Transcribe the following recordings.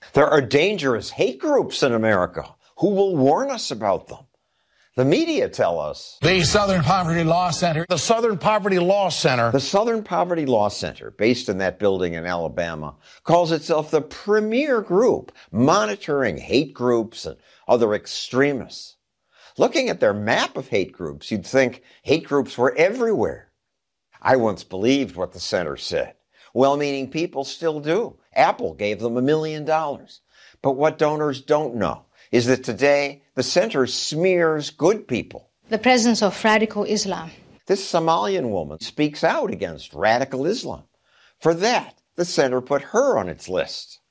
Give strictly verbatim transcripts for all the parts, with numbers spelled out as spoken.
There are dangerous hate groups in America. Who will warn us about them? The media tell us. The Southern Poverty Law Center. The Southern Poverty Law Center. The Southern Poverty Law Center, based in that building in Alabama, calls itself the premier group monitoring hate groups and other extremists. Looking at their map of hate groups, you'd think hate groups were everywhere. I once believed what the center said. Well-meaning people still do. Apple gave them a million dollars. But what donors don't know is that today the center smears good people. The presence of radical Islam. This Somalian woman speaks out against radical Islam. For that, the center put her on its list.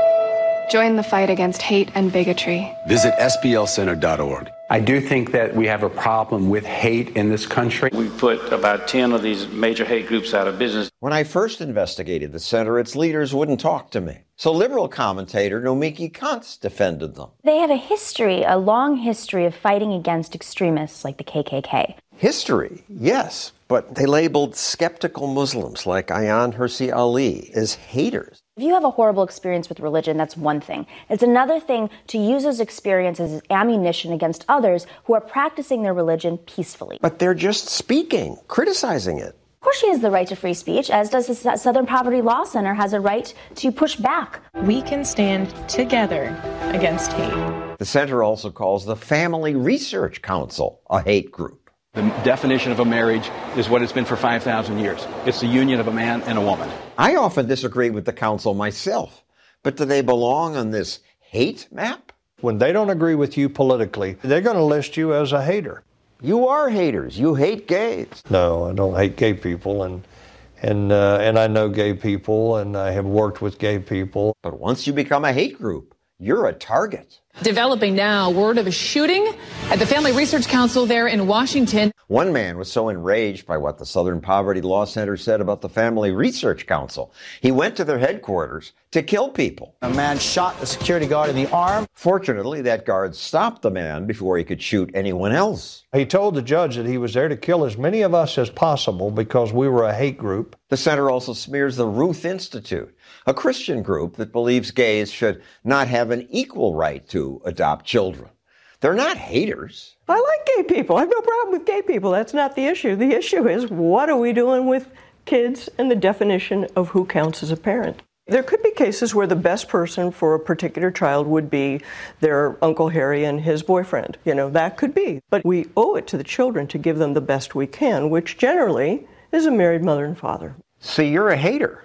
Join the fight against hate and bigotry. Visit S B L center dot org. I do think that we have a problem with hate in this country. We put about ten of these major hate groups out of business. When I first investigated the center, its leaders wouldn't talk to me. So liberal commentator Nomiki Konst defended them. They have a history, a long history of fighting against extremists like the K K K. History, yes, but they labeled skeptical Muslims like Ayaan Hirsi Ali as haters. If you have a horrible experience with religion, that's one thing. It's another thing to use those experiences as ammunition against others who are practicing their religion peacefully. But they're just speaking, criticizing it. Of course she has the right to free speech, as does the Southern Poverty Law Center has a right to push back. We can stand together against hate. The center also calls the Family Research Council a hate group. The definition of a marriage is what it's been for five thousand years. It's the union of a man and a woman. I often disagree with the council myself, but do they belong on this hate map? When they don't agree with you politically, they're going to list you as a hater. You are haters. You hate gays. No, I don't hate gay people, and and uh, and I know gay people, and I have worked with gay people. But once you become a hate group, you're a target. Developing now, word of a shooting at the Family Research Council there in Washington. One man was so enraged by what the Southern Poverty Law Center said about the Family Research Council, he went to their headquarters to kill people. A man shot a security guard in the arm. Fortunately, that guard stopped the man before he could shoot anyone else. He told the judge that he was there to kill as many of us as possible because we were a hate group. The center also smears the Ruth Institute, a Christian group that believes gays should not have an equal right to adopt children. They're not haters. I like gay people. I have no problem with gay people. That's not the issue. The issue is, what are we doing with kids and the definition of who counts as a parent? There could be cases where the best person for a particular child would be their Uncle Harry and his boyfriend. You know, that could be. But we owe it to the children to give them the best we can, which generally is a married mother and father. So you're a hater.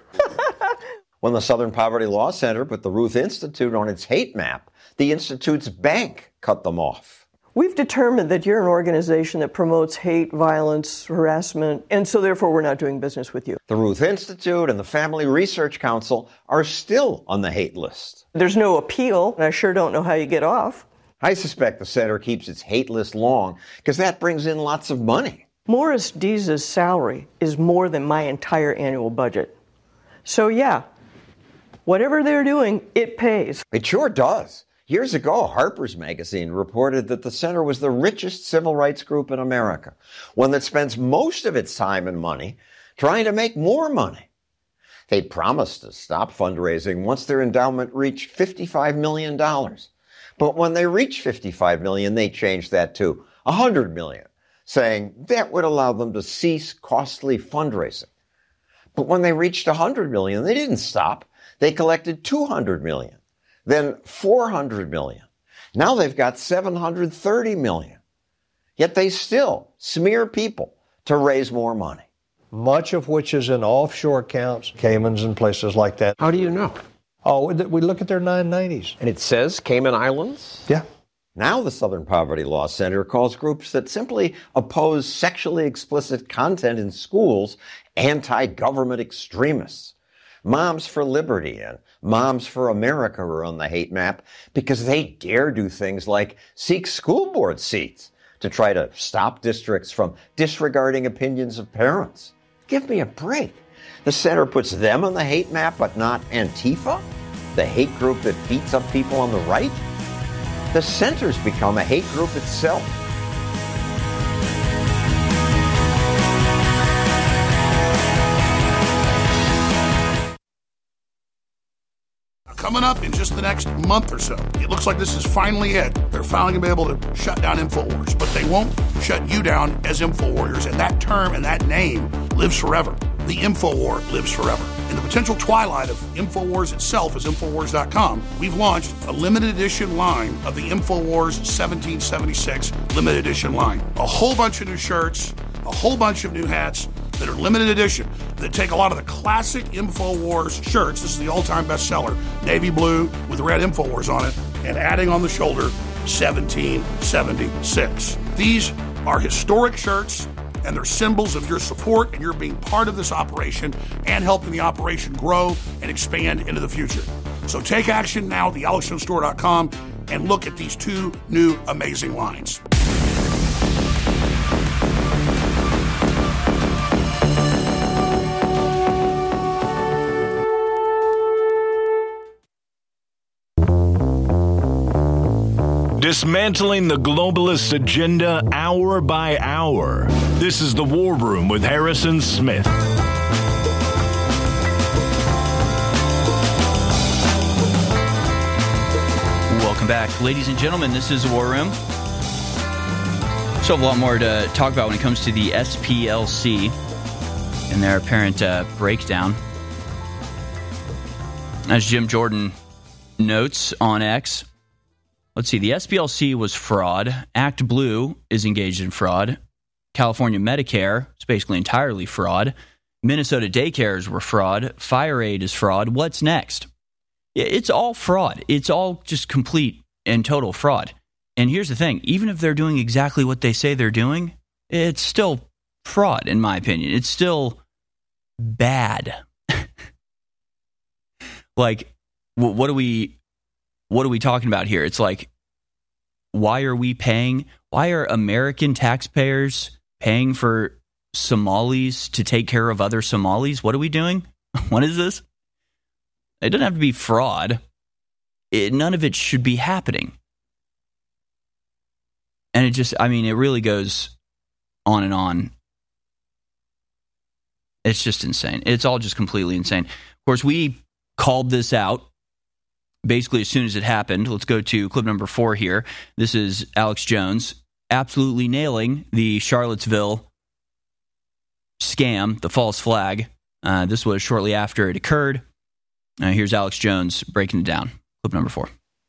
When the Southern Poverty Law Center put the Ruth Institute on its hate map, the Institute's bank cut them off. We've determined that you're an organization that promotes hate, violence, harassment, and so therefore we're not doing business with you. The Ruth Institute and the Family Research Council are still on the hate list. There's no appeal, and I sure don't know how you get off. I suspect the center keeps its hate list long because that brings in lots of money. Morris Dees' salary is more than my entire annual budget. So yeah, whatever they're doing, it pays. It sure does. Years ago, Harper's Magazine reported that the center was the richest civil rights group in America, one that spends most of its time and money trying to make more money. They promised to stop fundraising once their endowment reached fifty-five million dollars. But when they reached fifty-five million dollars, they changed that to one hundred million dollars, saying that would allow them to cease costly fundraising. But when they reached one hundred million dollars, they didn't stop. They collected two hundred million dollars. Then four hundred million dollars. Now they've got seven hundred thirty million dollars. Yet they still smear people to raise more money. Much of which is in offshore accounts, Caymans and places like that. How do you know? Oh, we look at their nine nineties. And it says Cayman Islands? Yeah. Now the Southern Poverty Law Center calls groups that simply oppose sexually explicit content in schools anti-government extremists. Moms for Liberty and Moms for America are on the hate map because they dare do things like seek school board seats to try to stop districts from disregarding opinions of parents. Give me a break. The center puts them on the hate map, but not Antifa, the hate group that beats up people on the right. The center's become a hate group itself. coming up in just the next month or so. It looks like this is finally it. They're finally going to be able to shut down InfoWars, but they won't shut you down as InfoWarriors, and that term and that name lives forever. The InfoWar lives forever. In the potential twilight of InfoWars itself as Infowars dot com, we've launched a limited edition line of the InfoWars seventeen seventy-six limited edition line. A whole bunch of new shirts, a whole bunch of new hats that are limited edition, that take a lot of the classic InfoWars shirts. This is the all-time bestseller, navy blue with red InfoWars on it, and adding on the shoulder, seventeen seventy-six. These are historic shirts, and they're symbols of your support and your being part of this operation and helping the operation grow and expand into the future. So take action now at the alex jones store dot com and look at these two new amazing lines. Dismantling the globalist agenda hour by hour. This is The War Room with Harrison Smith. Welcome back. Ladies and gentlemen, this is The War Room. So a lot more to talk about when it comes to the S P L C and their apparent uh, breakdown. As Jim Jordan notes on X, let's see, the S P L C was fraud. Act Blue is engaged in fraud. California Medicare is basically entirely fraud. Minnesota daycares were fraud. FireAid is fraud. What's next? It's all fraud. It's all just complete and total fraud. And here's the thing. Even if they're doing exactly what they say they're doing, it's still fraud, in my opinion. It's still bad. Like, what are we... What are we talking about here? It's like, why are we paying? Why are American taxpayers paying for Somalis to take care of other Somalis? What are we doing? What is this? It doesn't have to be fraud. It, none of it should be happening. And it just, I mean, it really goes on and on. It's just insane. It's all just completely insane. Of course, we called this out basically as soon as it happened. Let's go to clip number four here. This is Alex Jones absolutely nailing the Charlottesville scam, the false flag. Uh, this was shortly after it occurred. Uh, here's Alex Jones breaking it down. Clip number four.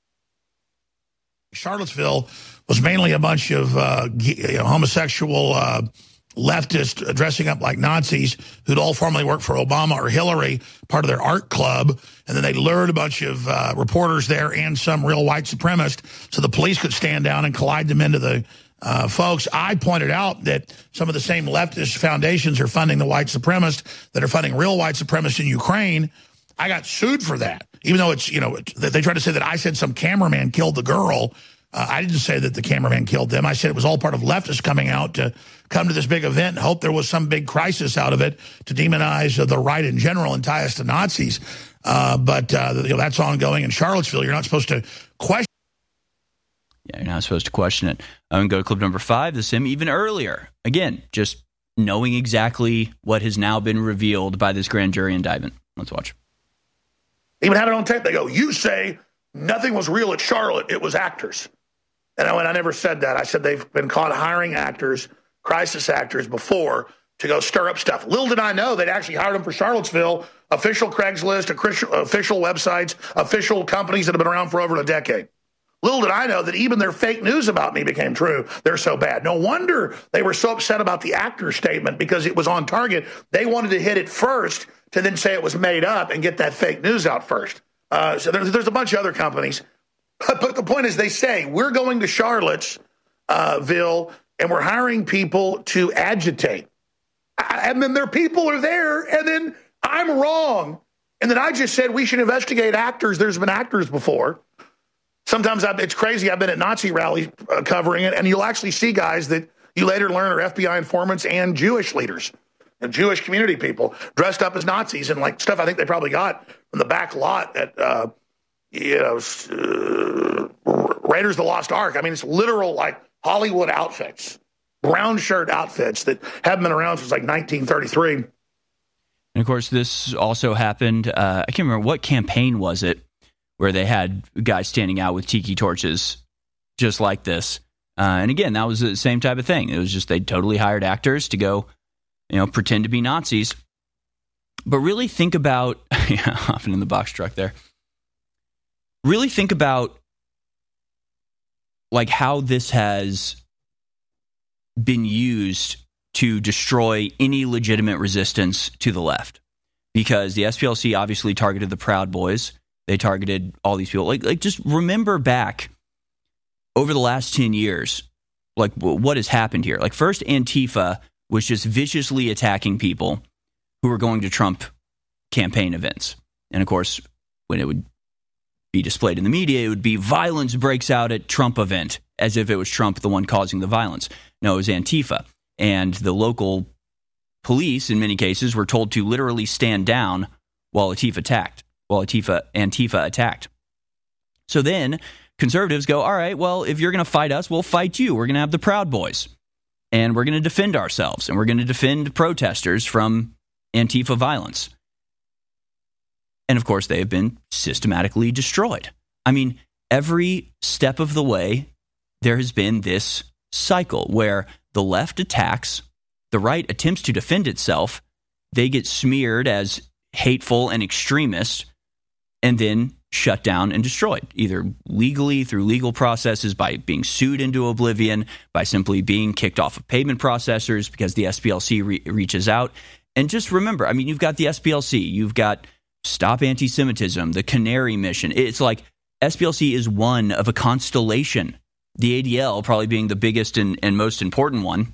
Charlottesville was mainly a bunch of uh, you know, homosexual uh, leftists dressing up like Nazis who'd all formerly worked for Obama or Hillary, part of their art club. And then they lured a bunch of uh, reporters there and some real white supremacists so the police could stand down and collide them into the uh, folks. I pointed out that some of the same leftist foundations are funding the white supremacists that are funding real white supremacists in Ukraine. I got sued for that, even though it's, you know, they tried to say that I said some cameraman killed the girl. Uh, I didn't say that the cameraman killed them. I said it was all part of leftists coming out to come to this big event and hope there was some big crisis out of it to demonize uh, the right in general and tie us to Nazis. Uh, but uh, you know, that's ongoing in Charlottesville. You're not supposed to question. Yeah, you're not supposed to question it. I'm going to go to clip number five. This is him even earlier. Again, just knowing exactly what has now been revealed by this grand jury indictment. Let's watch. Even had it on tape. They go, you say nothing was real at Charlotte. It was actors. And I, went, I never said that. I said they've been caught hiring actors, crisis actors before to go stir up stuff. Little did I know they'd actually hired them for Charlottesville, official Craigslist, official websites, official companies that have been around for over a decade. Little did I know that even their fake news about me became true. They're so bad. No wonder they were so upset about the actor statement because it was on target. They wanted to hit it first to then say it was made up and get that fake news out first. Uh, so there's, there's a bunch of other companies. But, but the point is they say, we're going to Charlottesville uh, and we're hiring people to agitate. I, and then their people are there, and then I'm wrong. And then I just said we should investigate actors. There's been actors before. Sometimes I, it's crazy. I've been at Nazi rallies uh, covering it, and you'll actually see guys that you later learn are F B I informants and Jewish leaders and Jewish community people dressed up as Nazis and like stuff I think they probably got from the back lot at, uh, you know, uh, Raiders of the Lost Ark. I mean, it's literal like Hollywood outfits, brown shirt outfits that haven't been around since like nineteen thirty-three. And of course, this also happened. Uh, I can't remember what campaign was it, where they had guys standing out with tiki torches just like this. Uh, and again, that was the same type of thing. It was just they totally hired actors to go, you know, pretend to be Nazis. But really think about, yeah, hopping in the box truck there. Really think about like how this has been used to destroy any legitimate resistance to the left. Because the S P L C obviously targeted the Proud Boys. They targeted all these people. Like, like just remember back over the last ten years, like what has happened here. Like first Antifa was just viciously attacking people who were going to Trump campaign events. And of course, when it would be displayed in the media, it would be violence breaks out at Trump event, as if it was Trump the one causing the violence. No, it was Antifa. And the local police, in many cases, were told to literally stand down while Antifa attacked, while Antifa, Antifa attacked. So then conservatives go, all right, well, if you're going to fight us, we'll fight you. We're going to have the Proud Boys. And we're going to defend ourselves. And we're going to defend protesters from Antifa violence. And of course, they have been systematically destroyed. I mean, every step of the way, there has been this cycle where the left attacks, the right attempts to defend itself, they get smeared as hateful and extremist, and then shut down and destroyed, either legally through legal processes, by being sued into oblivion, by simply being kicked off of payment processors because the S P L C re- reaches out. And just remember, I mean, you've got the S P L C, you've got Stop Anti-Semitism, the Canary Mission. It's like S P L C is one of a constellation, the A D L probably being the biggest and, and most important one,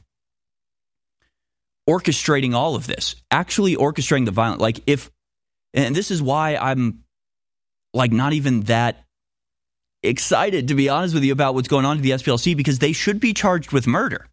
orchestrating all of this, actually orchestrating the violence. Like if, and this is why I'm like not even that excited, to be honest with you, about what's going on to the S P L C, because they should be charged with murder.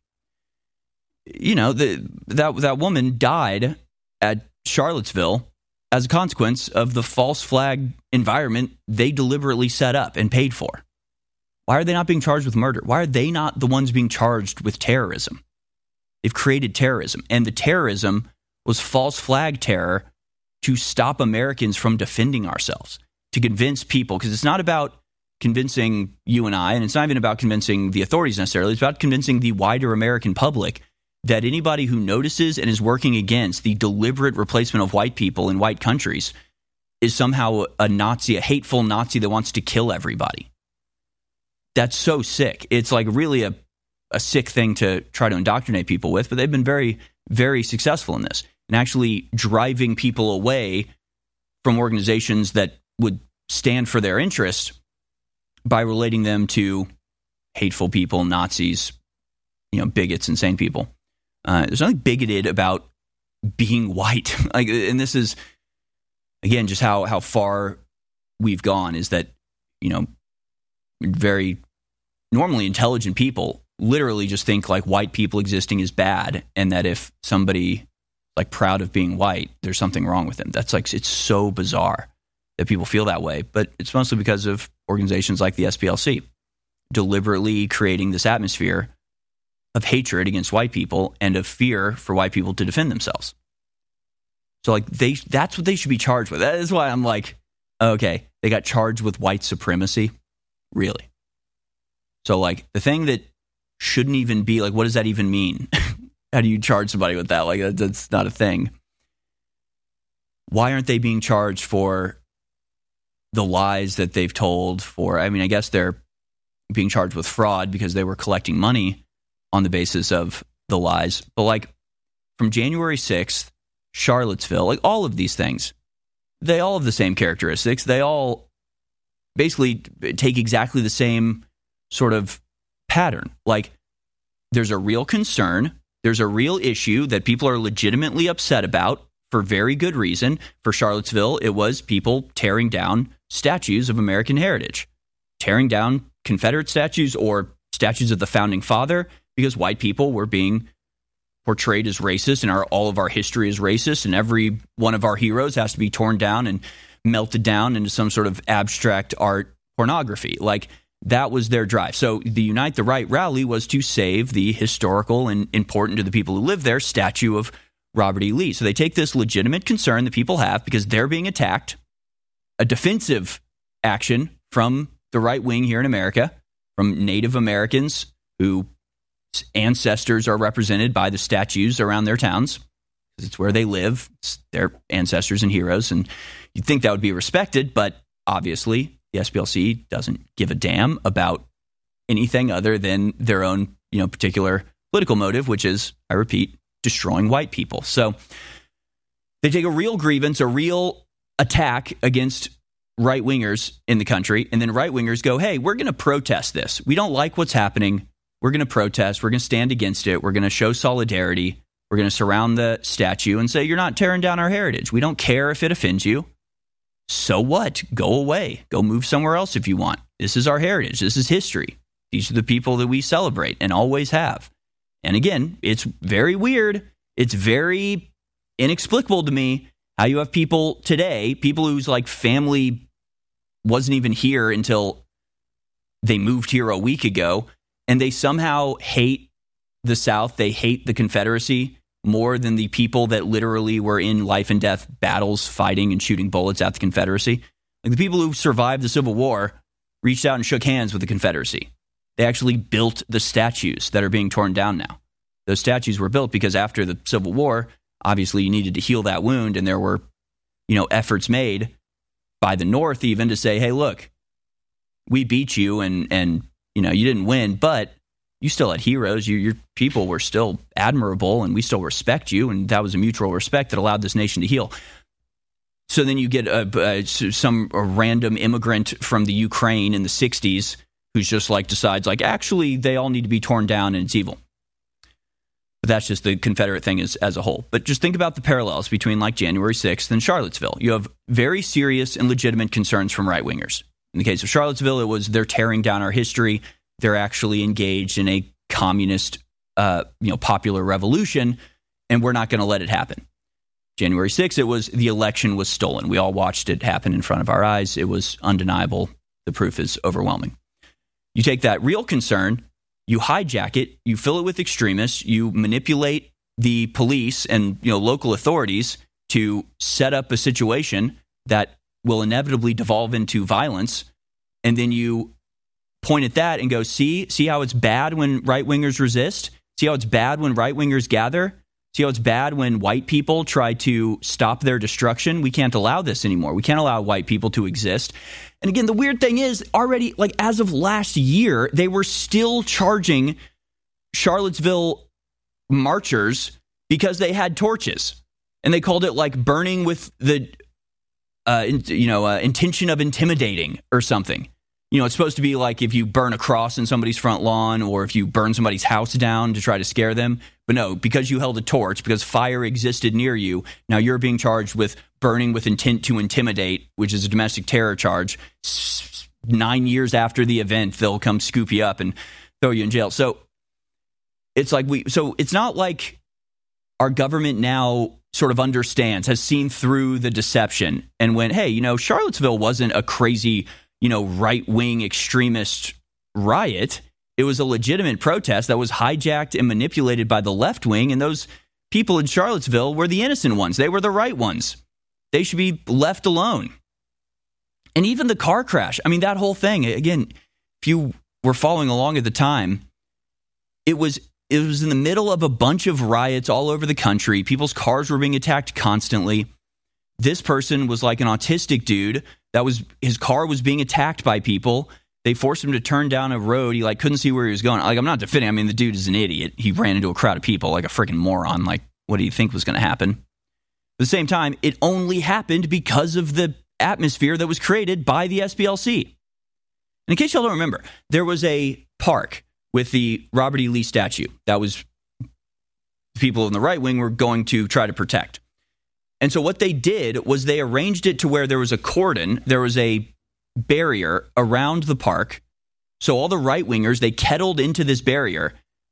You know, the, that that woman died at Charlottesville as a consequence of the false flag environment they deliberately set up and paid for. Why are they not being charged with murder? Why are they not the ones being charged with terrorism? They've created terrorism, and the terrorism was false flag terror to stop Americans from defending ourselves, to convince people, because it's not about convincing you and I, and it's not even about convincing the authorities necessarily, it's about convincing the wider American public that anybody who notices and is working against the deliberate replacement of white people in white countries is somehow a Nazi, a hateful Nazi that wants to kill everybody. That's so sick. It's like really a, a sick thing to try to indoctrinate people with, but they've been very, very successful in this, and actually driving people away from organizations that would stand for their interests by relating them to hateful people, Nazis, you know, bigots, insane people. Uh, there's nothing bigoted about being white. Like, and this is, again, just how, how far we've gone, is that, you know, very normally intelligent people literally just think like white people existing is bad, and that if somebody like proud of being white, there's something wrong with them. That's like, it's so bizarre that people feel that way, but it's mostly because of organizations like the S P L C deliberately creating this atmosphere of hatred against white people and of fear for white people to defend themselves. So like they, that's what they should be charged with. That is why I'm like, okay, they got charged with white supremacy? Really? So like the thing that shouldn't even be, like, what does that even mean? How do you charge somebody with that? Like, that's not a thing. Why aren't they being charged for the lies that they've told? For, I mean, I guess they're being charged with fraud because they were collecting money on the basis of the lies. But like from January sixth, Charlottesville, like all of these things, they all have the same characteristics. They all basically take exactly the same sort of pattern. Like there's a real concern. There's a real issue that people are legitimately upset about for very good reason. For Charlottesville, it was people tearing down statues of American heritage, tearing down Confederate statues or statues of the Founding Father, because white people were being portrayed as racist, and our, all of our history is racist, and every one of our heroes has to be torn down and melted down into some sort of abstract art pornography. Like, that was their drive. So the Unite the Right rally was to save the historical and important to the people who live there statue of Robert E. Lee. So they take this legitimate concern that people have because they're being attacked, a defensive action from the right wing here in America, from Native Americans whose ancestors are represented by the statues around their towns. It's where they live. It's their ancestors and heroes. And you'd think that would be respected, but obviously the S P L C doesn't give a damn about anything other than their own, you know, particular political motive, which is, I repeat, destroying white people. So they take a real grievance, a real attack against right-wingers in the country, and then right-wingers go, hey, we're going to protest this. We don't like what's happening. We're going to protest. We're going to stand against it. We're going to show solidarity. We're going to surround the statue and say, you're not tearing down our heritage. We don't care if it offends you. So what? Go away. Go move somewhere else if you want. This is our heritage. This is history. These are the people that we celebrate and always have. And again, it's very weird. It's very inexplicable to me how you have people today, people whose like family wasn't even here until they moved here a week ago, and they somehow hate the South. They hate the Confederacy more than the people that literally were in life and death battles fighting and shooting bullets at the Confederacy. Like the people who survived the Civil War reached out and shook hands with the Confederacy. They actually built the statues that are being torn down now. Those statues were built because after the Civil War, obviously you needed to heal that wound, and there were, you know, efforts made by the North even to say, hey, look, we beat you and, and you know, you didn't win, but you still had heroes. You, your people were still admirable, and we still respect you, and that was a mutual respect that allowed this nation to heal. So then you get a, a, some a random immigrant from the Ukraine in the sixties who's just like decides like, actually, they all need to be torn down and it's evil. But that's just the Confederate thing as, as a whole. But just think about the parallels between like January sixth and Charlottesville. You have very serious and legitimate concerns from right-wingers. In the case of Charlottesville, it was they're tearing down our history. They're actually engaged in a communist, uh, you know, popular revolution, and we're not going to let it happen. January sixth, it was the election was stolen. We all watched it happen in front of our eyes. It was undeniable. The proof is overwhelming. You take that real concern, you hijack it, you fill it with extremists, you manipulate the police and, you know, local authorities to set up a situation that will inevitably devolve into violence, and then you point at that and go, see, see how it's bad when right-wingers resist? See how it's bad when right-wingers gather? See how it's bad when white people try to stop their destruction? We can't allow this anymore. We can't allow white people to exist. And again, the weird thing is, already, like as of last year, they were still charging Charlottesville marchers because they had torches. And they called it like burning with the, uh, in, you know, uh, intention of intimidating or something. You know, it's supposed to be like if you burn a cross in somebody's front lawn or if you burn somebody's house down to try to scare them. But no, because you held a torch, because fire existed near you, now you're being charged with burning with intent to intimidate, which is a domestic terror charge. Nine years after the event, they'll come scoop you up and throw you in jail. So it's like we, so it's not like our government now sort of understands, has seen through the deception and went, hey, you know, Charlottesville wasn't a crazy, you know, right-wing extremist riot. It was a legitimate protest that was hijacked and manipulated by the left wing, and those people in Charlottesville were the innocent ones. They were the right ones. They should be left alone. And even the car crash, I mean, that whole thing, again, if you were following along at the time, it was it was in the middle of a bunch of riots all over the country. People's cars were being attacked constantly. This person was like an autistic dude that was, his car was being attacked by people. They forced him to turn down a road. He like couldn't see where he was going. Like, I'm not defending. I mean, the dude is an idiot. He ran into a crowd of people like a freaking moron. Like, what do you think was going to happen? At the same time, it only happened because of the atmosphere that was created by the S P L C. And in case y'all don't remember, there was a park with the Robert E. Lee statue that was people in the right wing were going to try to protect. And so what they did was they arranged it to where there was a cordon, there was a barrier around the park. So all the right-wingers, they kettled into this barrier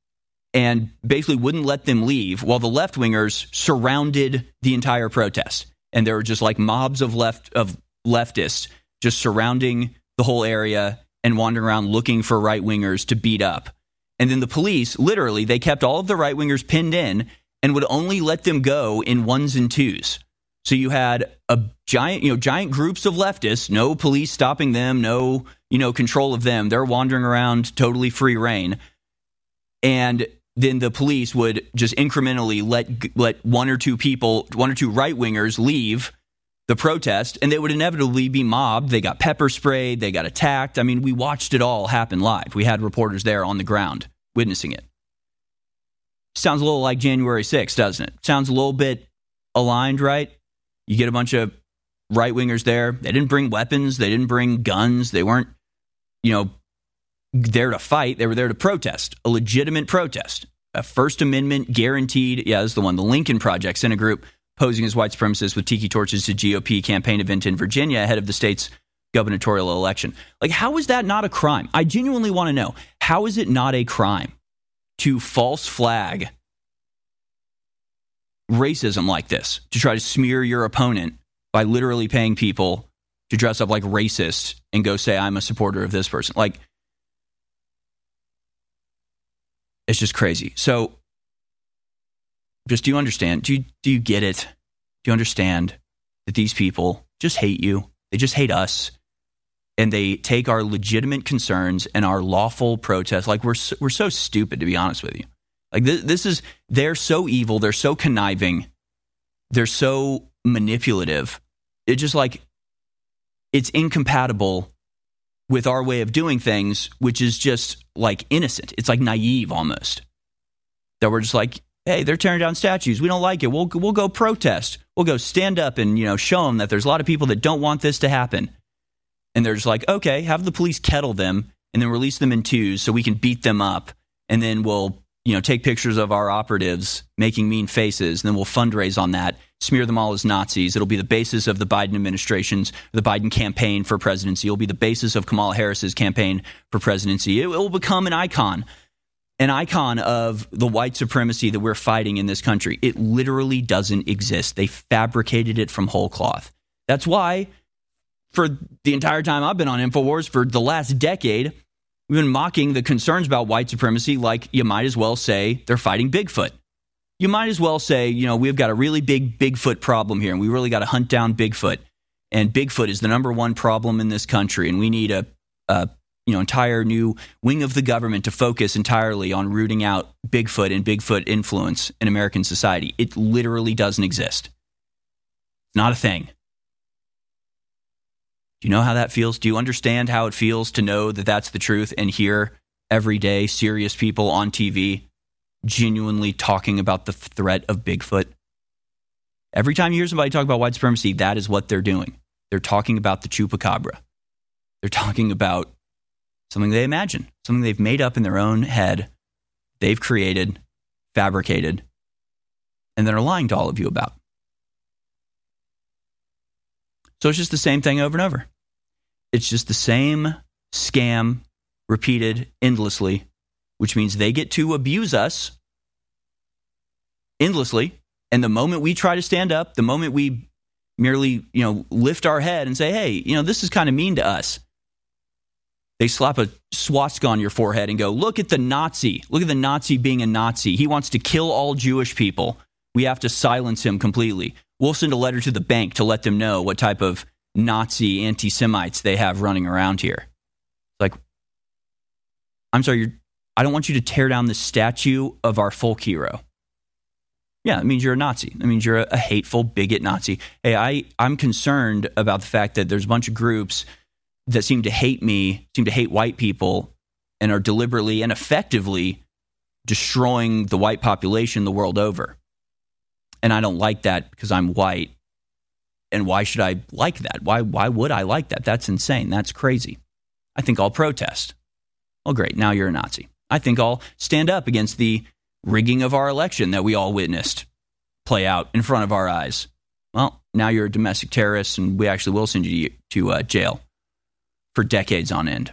and basically wouldn't let them leave, while the left-wingers surrounded the entire protest. And there were just like mobs of left of leftists just surrounding the whole area and wandering around looking for right-wingers to beat up. And then the police, literally, they kept all of the right-wingers pinned in and would only let them go in ones and twos. So you had a giant, you know, giant groups of leftists, no police stopping them, no, you know, control of them. They're wandering around totally free reign. And then the police would just incrementally let let one or two people, one or two right-wingers leave the protest, and they would inevitably be mobbed. They got pepper sprayed. They got attacked. I mean, we watched it all happen live. We had reporters there on the ground witnessing it. Sounds a little like January sixth, doesn't it? Sounds a little bit aligned, right? You get a bunch of right-wingers there. They didn't bring weapons. They didn't bring guns. They weren't, you know, there to fight. They were there to protest, a legitimate protest, a First Amendment guaranteed. Yeah, this is the one. The Lincoln Project sent a group posing as white supremacists with tiki torches to G O P campaign event in Virginia ahead of the state's gubernatorial election. Like, how is that not a crime? I genuinely want to know, how is it not a crime to false flag racism like this, to try to smear your opponent by literally paying people to dress up like racists and go say, I'm a supporter of this person? Like, it's just crazy. So, just do you understand? Do you, do you get it? Do you understand that these people just hate you? They just hate us. And they take our legitimate concerns and our lawful protests. Like, we're so, we're so stupid, to be honest with you. Like, this, this is, they're so evil. They're so conniving. They're so manipulative. It's just like, it's incompatible with our way of doing things, which is just like innocent. It's like naive almost. That we're just like, hey, they're tearing down statues. We don't like it. We'll we'll go protest. We'll go stand up and, you know, show them that there's a lot of people that don't want this to happen. And they're just like, okay, have the police kettle them and then release them in twos so we can beat them up. And then we'll, you know, take pictures of our operatives making mean faces. And then we'll fundraise on that, smear them all as Nazis. It'll be the basis of the Biden administration's, the Biden campaign for presidency. It'll be the basis of Kamala Harris's campaign for presidency. It, it will become an icon. An icon of the white supremacy that we're fighting in this country. It literally doesn't exist. They fabricated it from whole cloth. That's why, for the entire time I've been on InfoWars, for the last decade, we've been mocking the concerns about white supremacy like you might as well say they're fighting Bigfoot. You might as well say, you know, we've got a really big Bigfoot problem here, and we really got to hunt down Bigfoot. And Bigfoot is the number one problem in this country, and we need a, a you know, entire new wing of the government to focus entirely on rooting out Bigfoot and Bigfoot influence in American society. It literally doesn't exist. It's not a thing. Do you know how that feels? Do you understand how it feels to know that that's the truth and hear every day serious people on T V genuinely talking about the threat of Bigfoot? Every time you hear somebody talk about white supremacy, that is what they're doing. They're talking about the chupacabra. They're talking about something they imagine, something they've made up in their own head, they've created, fabricated, and then are lying to all of you about. So it's just the same thing over and over. It's just the same scam repeated endlessly, which means they get to abuse us endlessly. And the moment we try to stand up, the moment we merely, you know, lift our head and say, hey, you know, this is kind of mean to us, they slap a swastika on your forehead and go, look at the Nazi. Look at the Nazi being a Nazi. He wants to kill all Jewish people. We have to silence him completely. We'll send a letter to the bank to let them know what type of Nazi anti-Semites they have running around here. Like, I'm sorry, you're, I don't want you to tear down the statue of our folk hero. Yeah, it means you're a Nazi. It means you're a, a hateful, bigot Nazi. Hey, I, I'm concerned about the fact that there's a bunch of groups that seem to hate me, seem to hate white people, and are deliberately and effectively destroying the white population the world over. And I don't like that because I'm white. And why should I like that? Why, why would I like that? That's insane. That's crazy. I think I'll protest. Well, great. Now you're a Nazi. I think I'll stand up against the rigging of our election that we all witnessed play out in front of our eyes. Well, now you're a domestic terrorist, and we actually will send you to uh, jail for decades on end.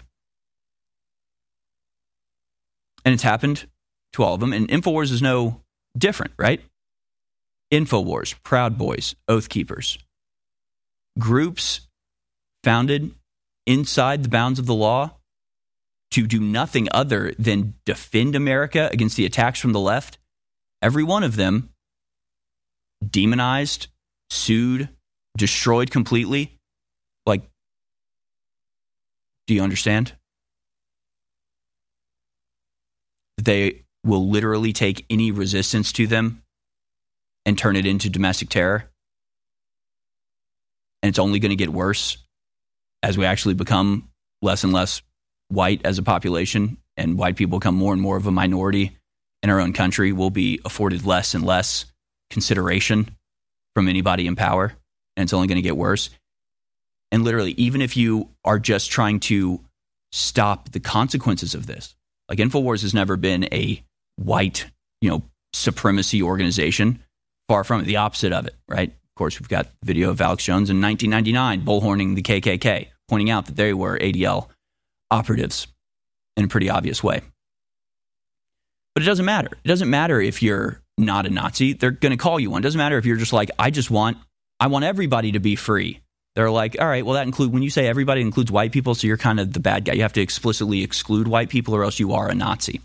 And it's happened to all of them. And InfoWars is no different, right? InfoWars, Proud Boys, Oath Keepers. Groups founded inside the bounds of the law to do nothing other than defend America against the attacks from the left. Every one of them demonized, sued, destroyed completely. Like, do you understand? They will literally take any resistance to them and turn it into domestic terror. And it's only going to get worse as we actually become less and less white as a population, and white people become more and more of a minority in our own country. We'll be afforded less and less consideration from anybody in power, and it's only going to get worse. And literally, even if you are just trying to stop the consequences of this, like InfoWars has never been a white, you know, supremacy organization. Far from it, the opposite of it, right? Of course, we've got video of Alex Jones in nineteen ninety-nine bullhorning the K K K, pointing out that they were A D L operatives in a pretty obvious way. But it doesn't matter. It doesn't matter if you're not a Nazi. They're going to call you one. It doesn't matter if you're just like, I just want, I want everybody to be free. They're like, all right, well, that include when you say everybody includes white people, so you're kind of the bad guy. You have to explicitly exclude white people, or else you are a Nazi.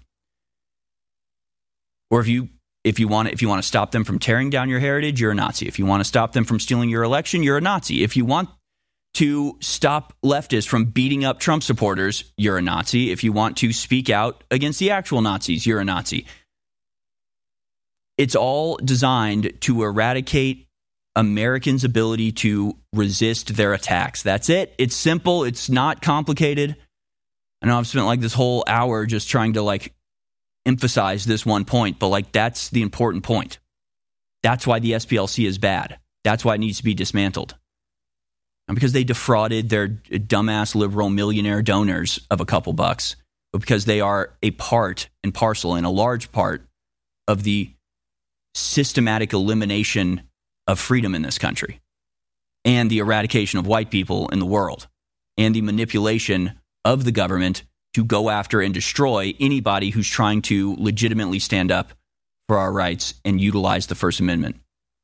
Or if you if you want if you want to stop them from tearing down your heritage, you're a Nazi. If you want to stop them from stealing your election, you're a Nazi. If you want to stop leftists from beating up Trump supporters, you're a Nazi. If you want to speak out against the actual Nazis, you're a Nazi. It's all designed to eradicate Americans' ability to resist their attacks. That's it. It's simple. It's not complicated. I know I've spent like this whole hour just trying to like emphasize this one point, but like that's the important point. That's why the S P L C is bad. That's why it needs to be dismantled. Not because they defrauded their dumbass liberal millionaire donors of a couple bucks, but because they are a part and parcel and a large part of the systematic elimination of freedom in this country, and the eradication of white people in the world, and the manipulation of the government to go after and destroy anybody who's trying to legitimately stand up for our rights and utilize the First Amendment.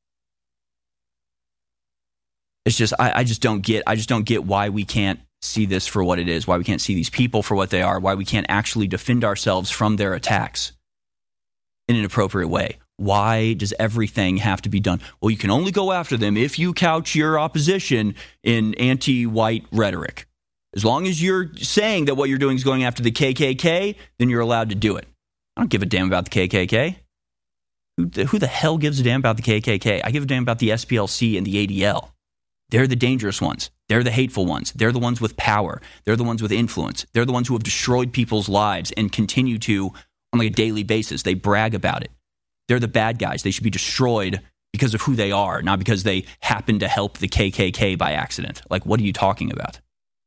It's just, I, I just don't get, I just don't get why we can't see this for what it is, why we can't see these people for what they are, why we can't actually defend ourselves from their attacks in an appropriate way. Why does everything have to be done? Well, you can only go after them if you couch your opposition in anti-white rhetoric. As long as you're saying that what you're doing is going after the K K K, then you're allowed to do it. I don't give a damn about the K K K. Who the, who the hell gives a damn about the K K K? I give a damn about the S P L C and the A D L. They're the dangerous ones. They're the hateful ones. They're the ones with power. They're the ones with influence. They're the ones who have destroyed people's lives and continue to on like a daily basis. They brag about it. They're the bad guys. They should be destroyed because of who they are, not because they happen to help the K K K by accident. Like, what are you talking about?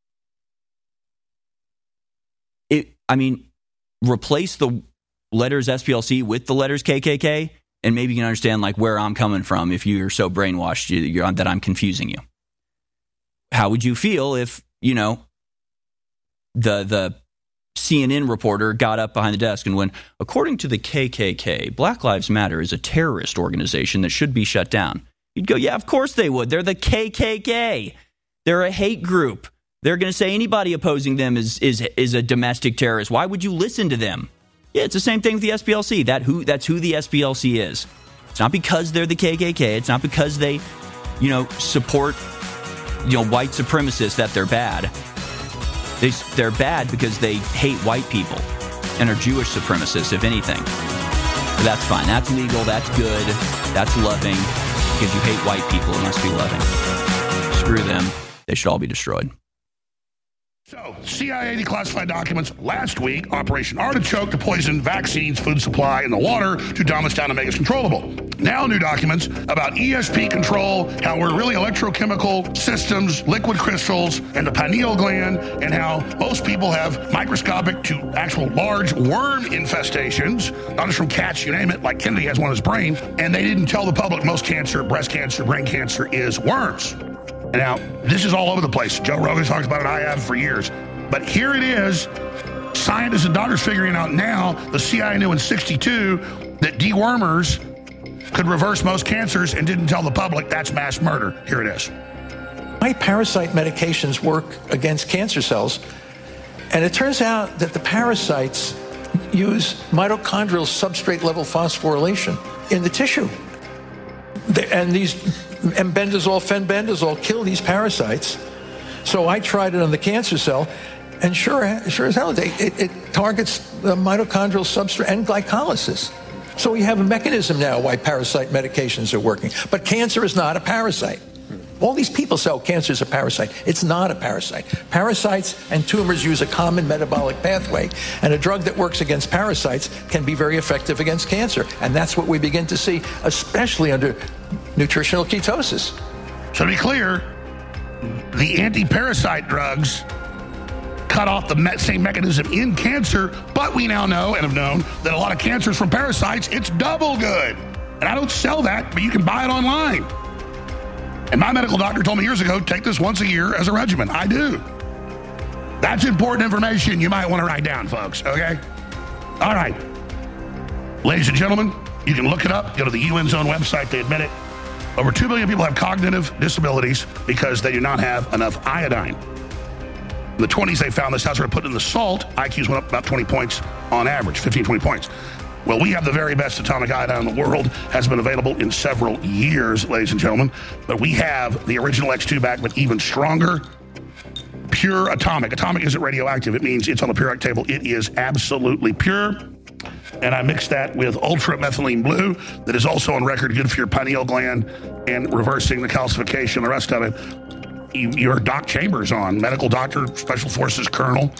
It, I mean, replace the letters S P L C with the letters K K K, and maybe you can understand like where I'm coming from if you're so brainwashed you're, that I'm confusing you. How would you feel if, you know, the the C N N reporter got up behind the desk and went, according to the K K K, Black Lives Matter is a terrorist organization that should be shut down. You'd go, yeah, of course they would. They're the K K K. They're a hate group. They're going to say anybody opposing them is is is a domestic terrorist. Why would you listen to them? Yeah, it's the same thing with the S P L C. That who that's who the S P L C is. It's not because they're the K K K. It's not because they, you know, support, you know, white supremacists that they're bad. They, they're bad because they hate white people and are Jewish supremacists, if anything. But that's fine. That's legal. That's good. That's loving. Because you hate white people, it must be loving. Screw them. They should all be destroyed. So, C I A declassified documents last week, Operation Artichoke to poison vaccines, food supply, and the water to dumb us down and make us controllable. Now new documents about E S P control, how we're really electrochemical systems, liquid crystals, and the pineal gland, and how most people have microscopic to actual large worm infestations, not just from cats, you name it, like Kennedy has one in his brain, and they didn't tell the public most cancer, breast cancer, brain cancer is worms. Now, this is all over the place. Joe Rogan talks about it, I have for years. But here it is. Scientists and doctors figuring out now, the C I A knew in sixty-two that dewormers could reverse most cancers and didn't tell the public. That's mass murder. Here it is. Why parasite medications work against cancer cells. And it turns out that the parasites use mitochondrial substrate level phosphorylation in the tissue. And these Embendazole, fenbendazole kill these parasites. So I tried it on the cancer cell, and sure, sure as hell, it, it, it targets the mitochondrial substrate and glycolysis. So we have a mechanism now why parasite medications are working. But cancer is not a parasite. All these people say, oh, cancer is a parasite. It's not a parasite. Parasites and tumors use a common metabolic pathway, and a drug that works against parasites can be very effective against cancer. And that's what we begin to see, especially under nutritional ketosis. So to be clear, the anti-parasite drugs cut off the me- same mechanism in cancer, but we now know and have known that a lot of cancers from parasites, it's double good. And I don't sell that, but you can buy it online. And my medical doctor told me years ago, take this once a year as a regimen. I do. That's important information you might want to write down, folks, okay? All right. Ladies and gentlemen, you can look it up. Go to the U N's own website. They admit it. Over two million people have cognitive disabilities because they do not have enough iodine. In the twenties, they found this house were put in the salt. I Qs went up about twenty points on average, fifteen, twenty points. Well, we have the very best atomic iodine in the world. Has been available in several years, ladies and gentlemen. But we have the original X two back, but even stronger. Pure atomic. Atomic isn't radioactive. It means it's on the periodic table. It is absolutely pure. And I mixed that with ultra methylene blue that is also on record good for your pineal gland and reversing the calcification, the rest of it. You, your Doc Chambers on, medical doctor, special forces colonel,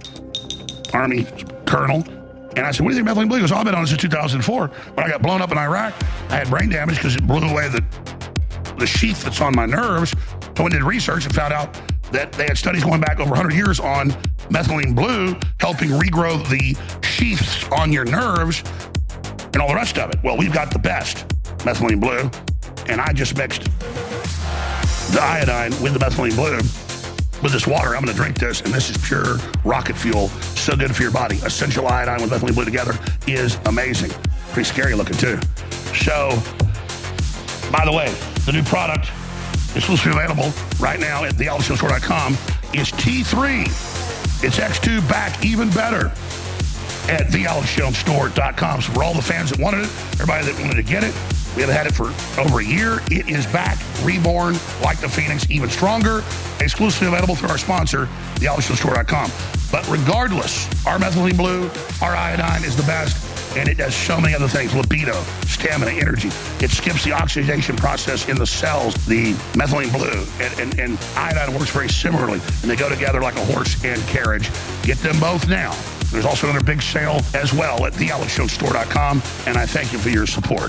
Army colonel. And I said, what do you think methylene blue? He goes, oh, I've been on this since two thousand four. When I got blown up in Iraq, I had brain damage because it blew away the, the sheath that's on my nerves. So I went and did research and found out that they had studies going back over one hundred years on methylene blue, helping regrow the sheaths on your nerves and all the rest of it. Well, we've got the best methylene blue, and I just mixed the iodine with the methylene blue with this water. I'm going to drink this, and this is pure rocket fuel. So good for your body. Essential iodine with methylene blue together is amazing. Pretty scary looking, too. So, by the way, the new product exclusively available right now at the alex jones store dot com is T three. It's X two back even better at the alex jones store dot com. So for all the fans that wanted it, everybody that wanted to get it, we have had it for over a year. It is back, reborn, like the Phoenix, even stronger, exclusively available through our sponsor, the alex jones store dot com. But regardless, our methylene blue, our iodine is the best, and it does so many other things. Libido, stamina, energy. It skips the oxidation process in the cells, the methylene blue, and, and, and iodine works very similarly, and they go together like a horse and carriage. Get them both now. There's also another big sale as well at the alex jones store dot com, and I thank you for your support.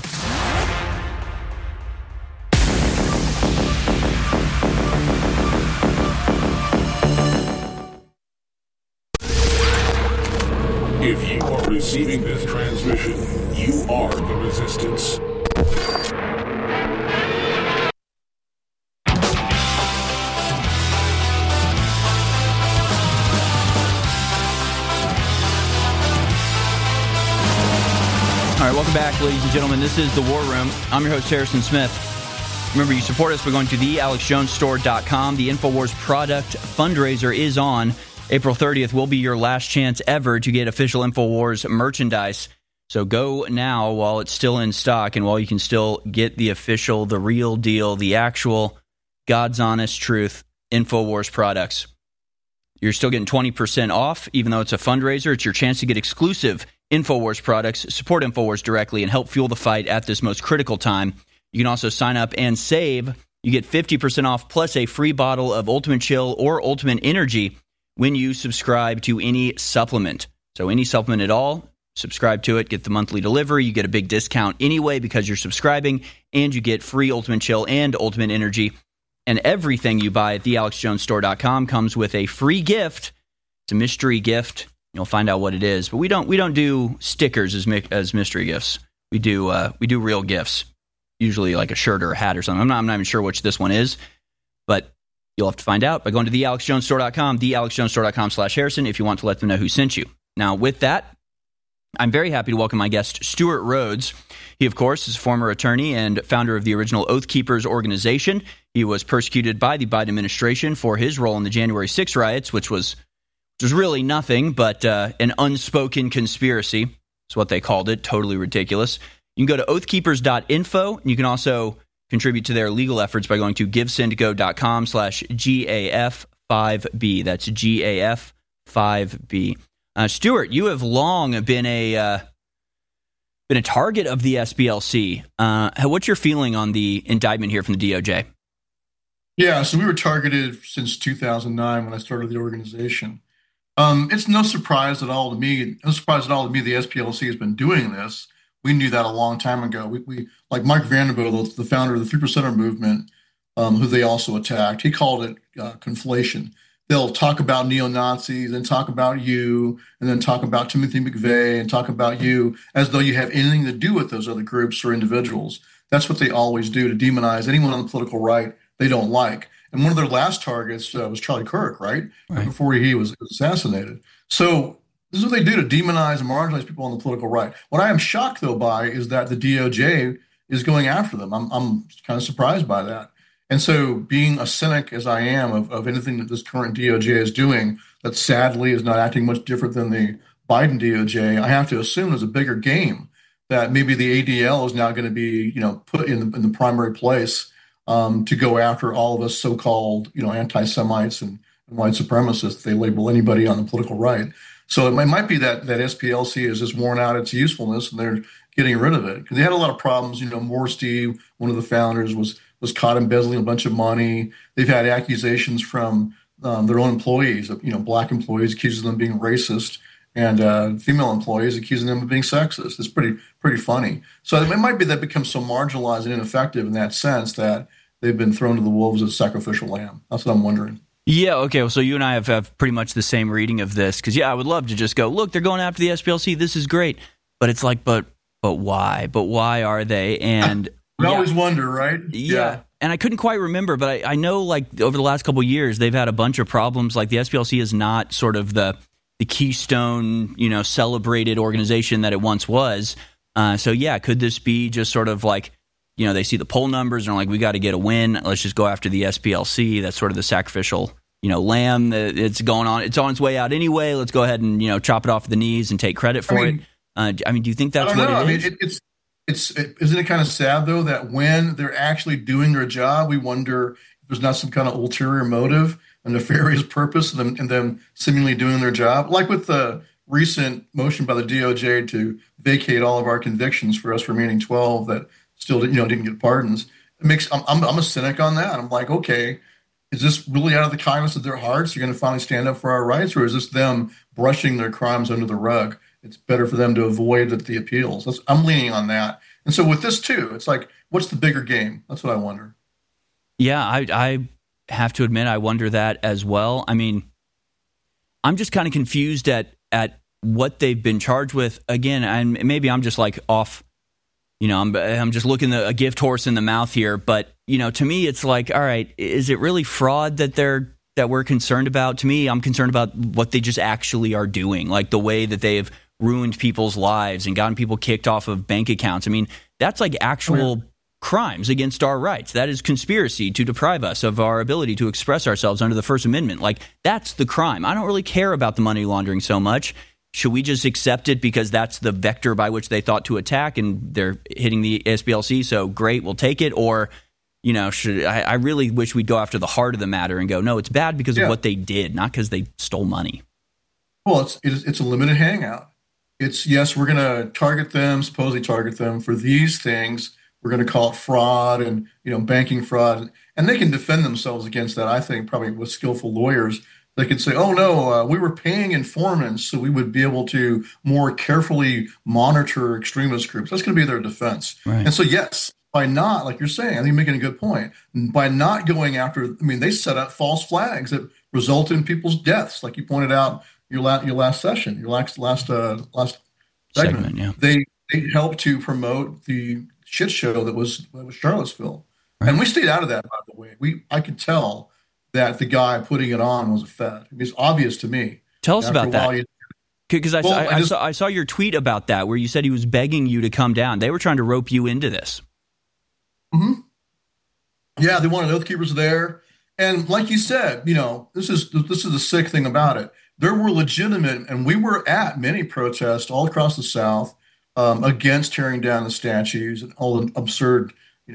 If you are receiving this transmission, you are the resistance. All right, welcome back, ladies and gentlemen. This is The War Room. I'm your host, Harrison Smith. Remember, you support us by going to the alex jones store dot com. The InfoWars product fundraiser is on. April thirtieth will be your last chance ever to get official InfoWars merchandise. So go now while it's still in stock and while you can still get the official, the real deal, the actual God's honest truth InfoWars products. You're still getting twenty percent off, even though it's a fundraiser. It's your chance to get exclusive InfoWars products, support InfoWars directly, and help fuel the fight at this most critical time. You can also sign up and save. You get fifty percent off plus a free bottle of Ultimate Chill or Ultimate Energy when you subscribe to any supplement. So any supplement at all, subscribe to it, get the monthly delivery. You get a big discount anyway because you're subscribing, and you get free Ultimate Chill and Ultimate Energy. And everything you buy at the alex jones store dot com comes with a free gift. It's a mystery gift. You'll find out what it is. But we don't we don't do stickers as as mystery gifts. We do uh, we do real gifts, usually like a shirt or a hat or something. I'm not, I'm not even sure which this one is, but you'll have to find out by going to the alex jones store dot com, the alex jones store dot com slash Harrison, if you want to let them know who sent you. Now, with that, I'm very happy to welcome my guest, Stewart Rhodes. He, of course, is a former attorney and founder of the original Oath Keepers organization. He was persecuted by the Biden administration for his role in the January sixth riots, which was, which was really nothing but uh, an unspoken conspiracy. That's what they called it. Totally ridiculous. You can go to oath keepers dot info, and you can also contribute to their legal efforts by going to givesendgo.com slash GAF5B. That's G A F five B. Uh, Stuart, you have long been a uh, been a target of the S B L C. Uh, what's your feeling on the indictment here from the D O J? Yeah, so we were targeted since two thousand nine when I started the organization. Um, it's no surprise at all to me. No surprise at all to me. The S P L C has been doing this. We knew that a long time ago. We, we like Mark Vanderbilt, the founder of the Three Percenter movement, um, who they also attacked. He called it uh, conflation. They'll talk about neo-Nazis and talk about you, and then talk about Timothy McVeigh and talk about you as though you have anything to do with those other groups or individuals. That's what they always do, to demonize anyone on the political right they don't like. And one of their last targets uh, was Charlie Kirk, right? right? Before he was assassinated. So this is what they do, to demonize and marginalize people on the political right. What I am shocked, though, by is that the D O J is going after them. I'm, I'm kind of surprised by that. And so being a cynic as I am of, of anything that this current D O J is doing that sadly is not acting much different than the Biden D O J, I have to assume there's a bigger game, that maybe the A D L is now going to be, you know, put in the, in the primary place um, to go after all of us so-called, you know, anti-Semites and, and white supremacists. They label anybody on the political right. So it might be that that S P L C has just worn out its usefulness and they're getting rid of it. Because they had a lot of problems. You know, Morstey, one of the founders, was was caught embezzling a bunch of money. They've had accusations from um, their own employees, you know, black employees accusing them of being racist, and uh, female employees accusing them of being sexist. It's pretty pretty funny. So it might be that becomes so marginalized and ineffective in that sense that they've been thrown to the wolves as sacrificial lamb. That's what I'm wondering. Yeah, okay, well, so you and I have, have pretty much the same reading of this, because, yeah, I would love to just go, look, they're going after the S P L C, this is great. But it's like, but but why? But why are they? And we yeah, always wonder, right? Yeah. yeah. And I couldn't quite remember, but I, I know, like, over the last couple of years, they've had a bunch of problems. Like, the S P L C is not sort of the the keystone, you know, celebrated organization that it once was. Uh, so, yeah, could this be just sort of like, you know, they see the poll numbers and are like, we got to get a win. Let's just go after the S P L C. That's sort of the sacrificial, you know, lamb. That it's going on. It's on its way out anyway. Let's go ahead and, you know, chop it off the knees and take credit for I mean, it. Uh, I mean, do you think that's what know. it I is? Mean, it, it's it's it, isn't it kind of sad though that when they're actually doing their job, we wonder if there's not some kind of ulterior motive, a nefarious purpose, in them, in them seemingly doing their job, like with the recent motion by the D O J to vacate all of our convictions for us remaining twelve that still, you know, didn't get pardons. It makes I'm, I'm I'm a cynic on that. I'm like, okay, is this really out of the kindness of their hearts? You're going to finally stand up for our rights, or is this them brushing their crimes under the rug? It's better for them to avoid the, the appeals. That's, I'm leaning on that. And so with this too, it's like, what's the bigger game? That's what I wonder. Yeah, I I have to admit I wonder that as well. I mean, I'm just kind of confused at at what they've been charged with. Again, and maybe I'm just like off. You know, I'm I'm just looking the, a gift horse in the mouth here, but you know, to me, it's like, all right, is it really fraud that they're that we're concerned about? To me, I'm concerned about what they just actually are doing, like the way that they've ruined people's lives and gotten people kicked off of bank accounts. I mean, that's like actual crimes against our rights. That is conspiracy to deprive us of our ability to express ourselves under the First Amendment. Like, that's the crime. I don't really care about the money laundering so much. Should we just accept it because that's the vector by which they thought to attack and they're hitting the S P L C? So great, we'll take it. Or, you know, should I, I really wish we'd go after the heart of the matter and go, no, it's bad because yeah. of what they did, not because they stole money. Well, it's it's, it's a limited hangout. It's, yes, we're going to target them, supposedly target them for these things. We're going to call it fraud and, you know, banking fraud. And they can defend themselves against that, I think, probably with skillful lawyers. They could say, oh, no, uh, we were paying informants so we would be able to more carefully monitor extremist groups. That's going to be their defense. Right. And so, yes, by not, like you're saying, I think you're making a good point, by not going after, I mean, they set up false flags that result in people's deaths, like you pointed out your last, your last session, your last last uh, last segment. segment yeah. They they helped to promote the shit show that was, that was Charlottesville. Right. And we stayed out of that, by the way. We I could tell that the guy putting it on was a Fed. It's obvious to me. Tell us about that. Because I, well, I, I, I, saw, I saw your tweet about that where you said he was begging you to come down. They were trying to rope you into this. Mm-hmm. Yeah, they wanted Oath Keepers there. And like you said, you know, this is this is the sick thing about it. There were legitimate, and we were at many protests all across the South um, against tearing down the statues and all the absurd, you know,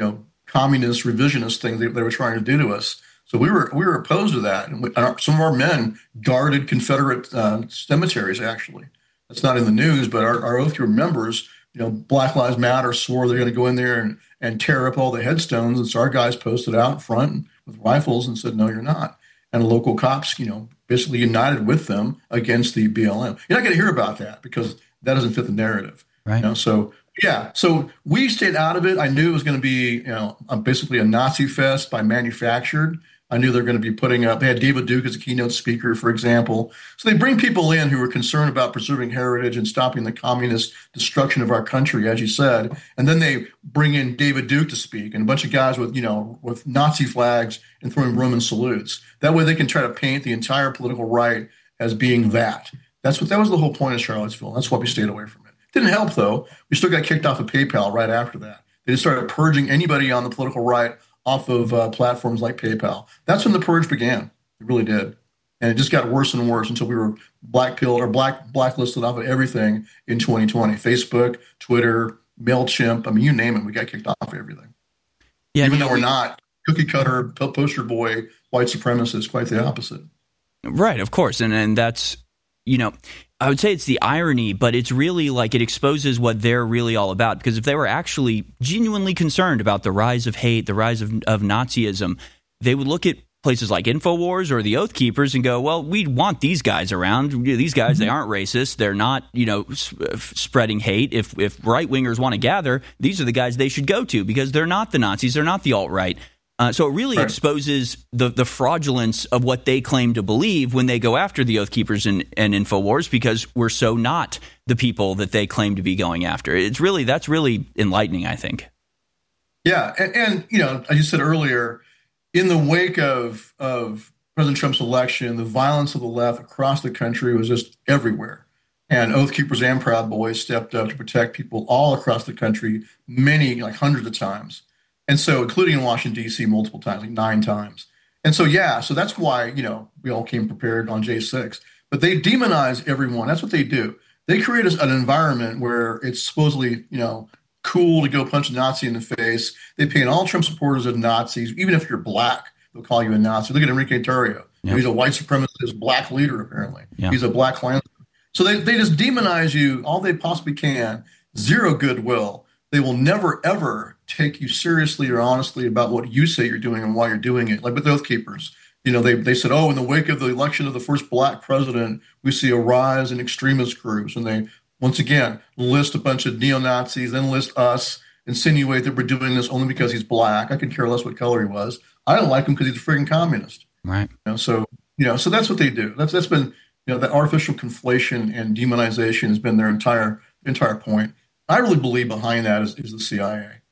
communist revisionist thing they, they were trying to do to us. So we were we were opposed to that. And we, our, some of our men guarded Confederate uh, cemeteries, actually. That's not in the news, but our, our Oath Keeper members, you know, Black Lives Matter swore they're going to go in there and, and tear up all the headstones. And so our guys posted out in front with rifles and said, no, you're not. And local cops, you know, basically united with them against the B L M. You're not going to hear about that because that doesn't fit the narrative. Right. You know, so, yeah. So we stayed out of it. I knew it was going to be, you know, basically a Nazi fest by manufactured. I knew they're going to be putting up, they had David Duke as a keynote speaker, for example. So they bring people in who are concerned about preserving heritage and stopping the communist destruction of our country, as you said. And then they bring in David Duke to speak and a bunch of guys with, you know, with Nazi flags and throwing Roman salutes. That way they can try to paint the entire political right as being that. That's what, that was the whole point of Charlottesville. That's why we stayed away from it. Didn't help, though. We still got kicked off of PayPal right after that. They just started purging anybody on the political right off of uh, platforms like PayPal. That's when the purge began. It really did. And it just got worse and worse until we were blackpilled or black blacklisted off of everything in twenty twenty. Facebook, Twitter, MailChimp. I mean, you name it, we got kicked off of everything. Yeah, Even though we're not cookie cutter, poster boy, white supremacists, quite the opposite. Right, of course. And, and that's, you know, I would say it's the irony, but it's really like it exposes what they're really all about. Because if they were actually genuinely concerned about the rise of hate, the rise of, of Nazism, they would look at places like InfoWars or the Oath Keepers and go, well, we want these guys around. These guys, they aren't racist. They're not, you know, sp- spreading hate. If, if right-wingers want to gather, these are the guys they should go to because they're not the Nazis. They're not the alt-right. Uh, so it really right. exposes the, the fraudulence of what they claim to believe when they go after the Oath Keepers and, and InfoWars because we're so not the people that they claim to be going after. It's really that's really enlightening, I think. Yeah, and, and you know, as you said earlier, in the wake of of President Trump's election, the violence of the left across the country was just everywhere. And Oath Keepers and Proud Boys stepped up to protect people all across the country, many, like hundreds of times. And so, including in Washington, D C multiple times, like nine times. And so, yeah, so that's why, you know, we all came prepared on J six. But they demonize everyone. That's what they do. They create an environment where it's supposedly, you know, cool to go punch a Nazi in the face. They paint all Trump supporters as Nazis. Even if you're black, they'll call you a Nazi. Look at Enrique Tarrio. Yep. He's a white supremacist black leader, apparently. Yep. He's a black Klansman. So they, they just demonize you all they possibly can. Zero goodwill. They will never, ever take you seriously or honestly about what you say you're doing and why you're doing it. Like with Oath Keepers, you know, they, they said, oh, in the wake of the election of the first black president, we see a rise in extremist groups. And they, once again, list a bunch of neo-Nazis, then list us, insinuate that we're doing this only because he's black. I could care less what color he was. I don't like him because he's a freaking communist. Right. You know, so, you know, so that's what they do. That's that's been, you know, that artificial conflation and demonization has been their entire entire point. I really believe behind that is, is the C I A.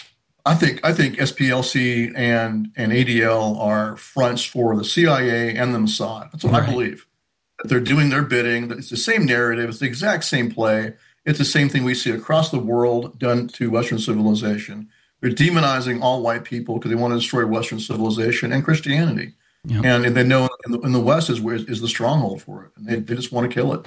I think I think S P L C and, and A D L are fronts for the C I A and the Mossad. That's what right. I believe. That they're doing their bidding. It's the same narrative. It's the exact same play. It's the same thing we see across the world done to Western civilization. They're demonizing all white people because they want to destroy Western civilization and Christianity. Yep. And, and they know in the, in the West is where is the stronghold for it. And they, they just want to kill it.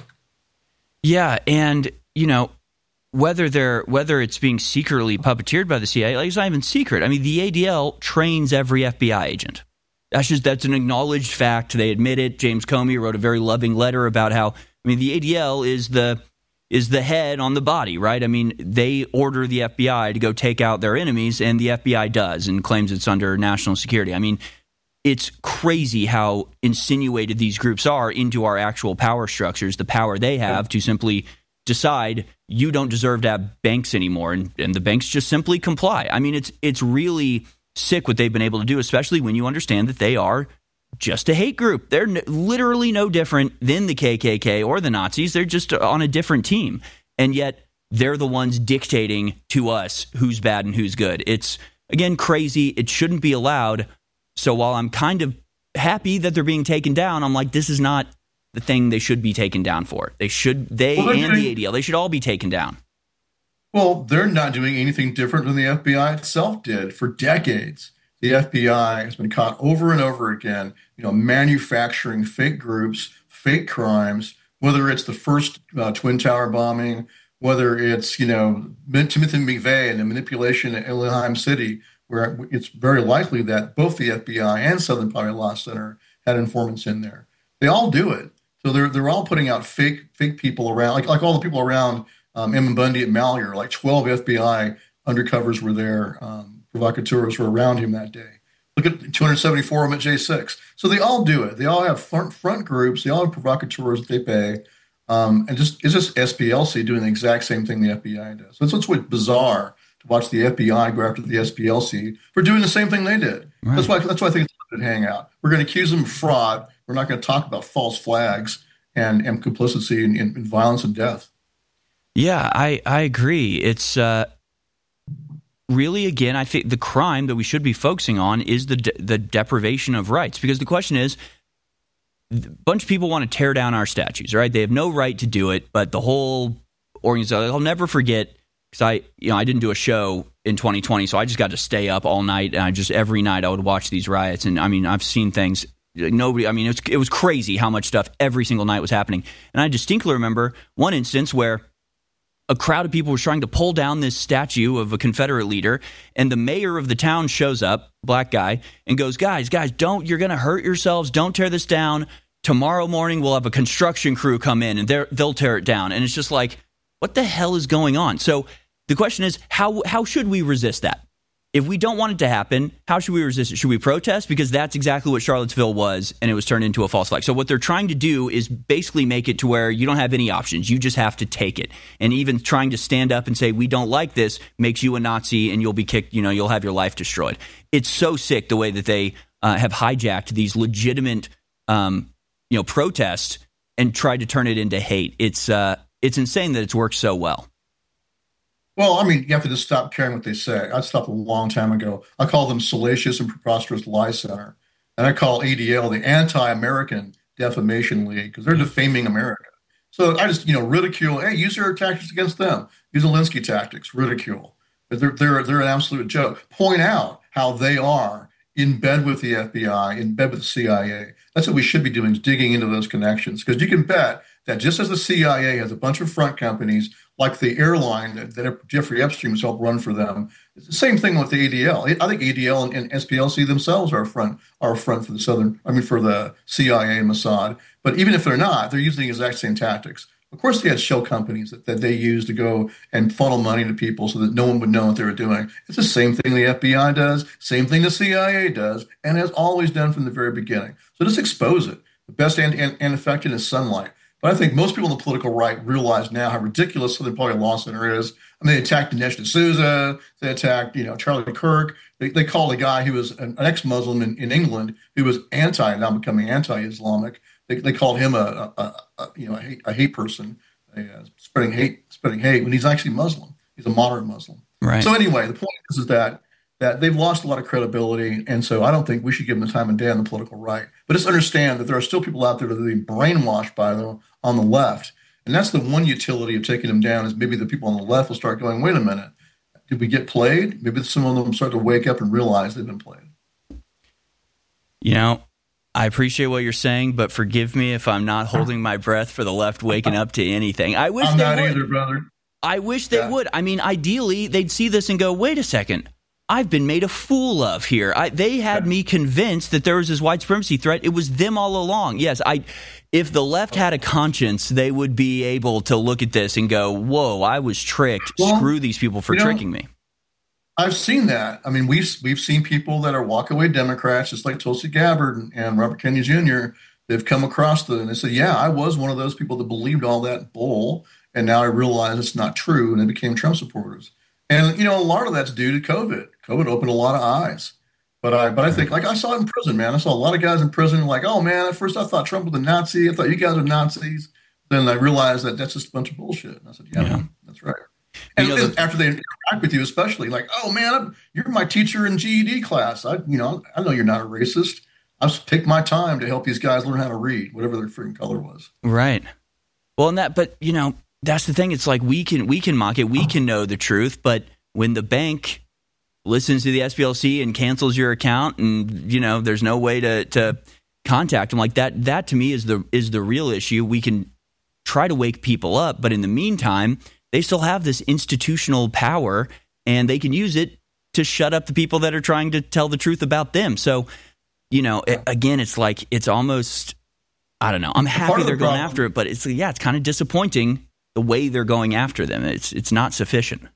Yeah, and, you know, Whether they're whether it's being secretly puppeteered by the C I A, like it's not even secret. I mean, the A D L trains every F B I agent. That's just that's an acknowledged fact. They admit it. James Comey wrote a very loving letter about how I mean the A D L is the is the head on the body, right? I mean, they order the F B I to go take out their enemies, and the F B I does and claims it's under national security. I mean, it's crazy how insinuated these groups are into our actual power structures, the power they have to simply decide you don't deserve to have banks anymore, and, and the banks just simply comply. I mean, it's it's really sick what they've been able to do, especially when you understand that they are just a hate group. They're n- literally no different than the K K K or the Nazis. They're just on a different team, and yet they're the ones dictating to us who's bad and who's good. It's, again, crazy. It shouldn't be allowed. So while I'm kind of happy that they're being taken down, I'm like, this is not the thing they should be taken down for. They should, they well, and doing, the A D L, they should all be taken down. Well, they're not doing anything different than the F B I itself did for decades. The F B I has been caught over and over again, you know, manufacturing fake groups, fake crimes, whether it's the first uh, Twin Tower bombing, whether it's, you know, Timothy McVeigh and the manipulation at Elohim City, where it's very likely that both the F B I and Southern Poverty Law Center had informants in there. They all do it. So they're they're all putting out fake fake people around, like like all the people around um, Emmett Bundy at Malheur. Like twelve F B I undercovers were there, um, provocateurs were around him that day. Look at two hundred seventy-four of them at J six. So they all do it. They all have front front groups. They all have provocateurs that they pay. Um, and just it's just S P L C doing the exact same thing the F B I does. So it's what's bizarre to watch the F B I go after the S P L C for doing the same thing they did. Right. That's why that's why I think it's a good hangout. We're going to accuse them of fraud. We're not going to talk about false flags and, and complicity in, in, in violence and death. Yeah, I, I agree. It's uh, really, again, I think the crime that we should be focusing on is the de- the deprivation of rights. Because the question is, a bunch of people want to tear down our statues, right? They have no right to do it, but the whole organization, I'll never forget, because I, you know, I didn't do a show in twenty twenty, so I just got to stay up all night, and I just, every night I would watch these riots, and I mean, I've seen things, nobody, I mean, it was, it was crazy how much stuff every single night was happening. And I distinctly remember one instance where a crowd of people was trying to pull down this statue of a Confederate leader, and the mayor of the town shows up, black guy, and goes, guys, guys, don't, you're going to hurt yourselves, don't tear this down. Tomorrow morning we'll have a construction crew come in, and they'll tear it down. And it's just like, what the hell is going on? So the question is, how how should we resist that? If we don't want it to happen, how should we resist it? Should we protest? Because that's exactly what Charlottesville was, and it was turned into a false flag. So what they're trying to do is basically make it to where you don't have any options. You just have to take it. And even trying to stand up and say, we don't like this, makes you a Nazi, and you'll be kicked, you know, you'll have your life destroyed. It's so sick the way that they uh, have hijacked these legitimate, um, you know, protests and tried to turn it into hate. It's uh, it's insane that it's worked so well. Well, I mean, you have to just stop caring what they say. I stopped a long time ago. I call them Salacious and Preposterous Lie Center. And I call A D L the Anti-American Defamation League because they're defaming America. So I just, you know, ridicule, hey, use your tactics against them. Use Alinsky tactics, ridicule. But they're, they're, they're an absolute joke. Point out how they are in bed with the F B I, in bed with the C I A. That's what we should be doing, is digging into those connections. Because you can bet that just as the C I A has a bunch of front companies, like the airline that, that Jeffrey Epstein has helped run for them, it's the same thing with the A D L. I think A D L and, and S P L C themselves are a front, are a front for the Southern, I mean, for the C I A and Mossad. But even if they're not, they're using the exact same tactics. Of course, they had shell companies that, that they use to go and funnel money to people so that no one would know what they were doing. It's the same thing the F B I does, same thing the C I A does, and has always done from the very beginning. So just expose it. The best anti-infectant is sunlight. But I think most people on the political right realize now how ridiculous Southern Poverty Law Center is. I mean, they attacked Dinesh D'Souza. They attacked, you know, Charlie Kirk. They, they called a guy who was an, an ex-Muslim in, in England who was anti, now becoming anti-Islamic. They, they called him a, a, a, a you know a hate, a hate person, a, uh, spreading hate, spreading hate when he's actually Muslim. He's a moderate Muslim. Right. So anyway, the point is, is that that they've lost a lot of credibility, and so I don't think we should give them the time of day on the political right. But just understand that there are still people out there that are being brainwashed by them on the left, and that's the one utility of taking them down, is maybe the people on the left will start going, wait a minute, did we get played? Maybe some of them start to wake up and realize they've been played. You know, I appreciate what you're saying, but forgive me if I'm not holding my breath for the left waking up to anything. I wish I'm they not would. either, brother. I wish they Yeah. would. I mean, ideally, they'd see this and go, wait a second. I've been made a fool of here. I, they had me convinced that there was this white supremacy threat. It was them all along. Yes, I. If the left had a conscience, they would be able to look at this and go, whoa, I was tricked. Well, Screw these people for you know, tricking me. I've seen that. I mean, we've we've seen people that are walkaway Democrats, just like Tulsi Gabbard and, and Robert Kennedy Junior They've come across the, and they said, yeah, I was one of those people that believed all that bull, and now I realize it's not true, and they became Trump supporters. And, you know, a lot of that's due to COVID. COVID opened a lot of eyes. But I but I think, like, I saw it in prison, man. I saw a lot of guys in prison like, oh, man, at first I thought Trump was a Nazi. I thought you guys are Nazis. Then I realized that that's just a bunch of bullshit. And I said, yeah, yeah. Man, that's right. And you know, the, after they interact with you, especially, like, oh, man, I'm, you're my teacher in G E D class. I, you know, I know you're not a racist. I just take my time to help these guys learn how to read, whatever their freaking color was. Right. Well, and that, but, you know, that's the thing. It's like we can we can mock it. We can know the truth. But when the bank listens to the S P L C and cancels your account, and you know there's no way to, to contact them, like that, that to me is the is the real issue. We can try to wake people up, but in the meantime, they still have this institutional power, and they can use it to shut up the people that are trying to tell the truth about them. So, you know, it, again, it's like it's almost, I don't know. I'm happy they're going after it, but it's yeah, it's kind of disappointing the way they're going after them. It's it's not sufficient.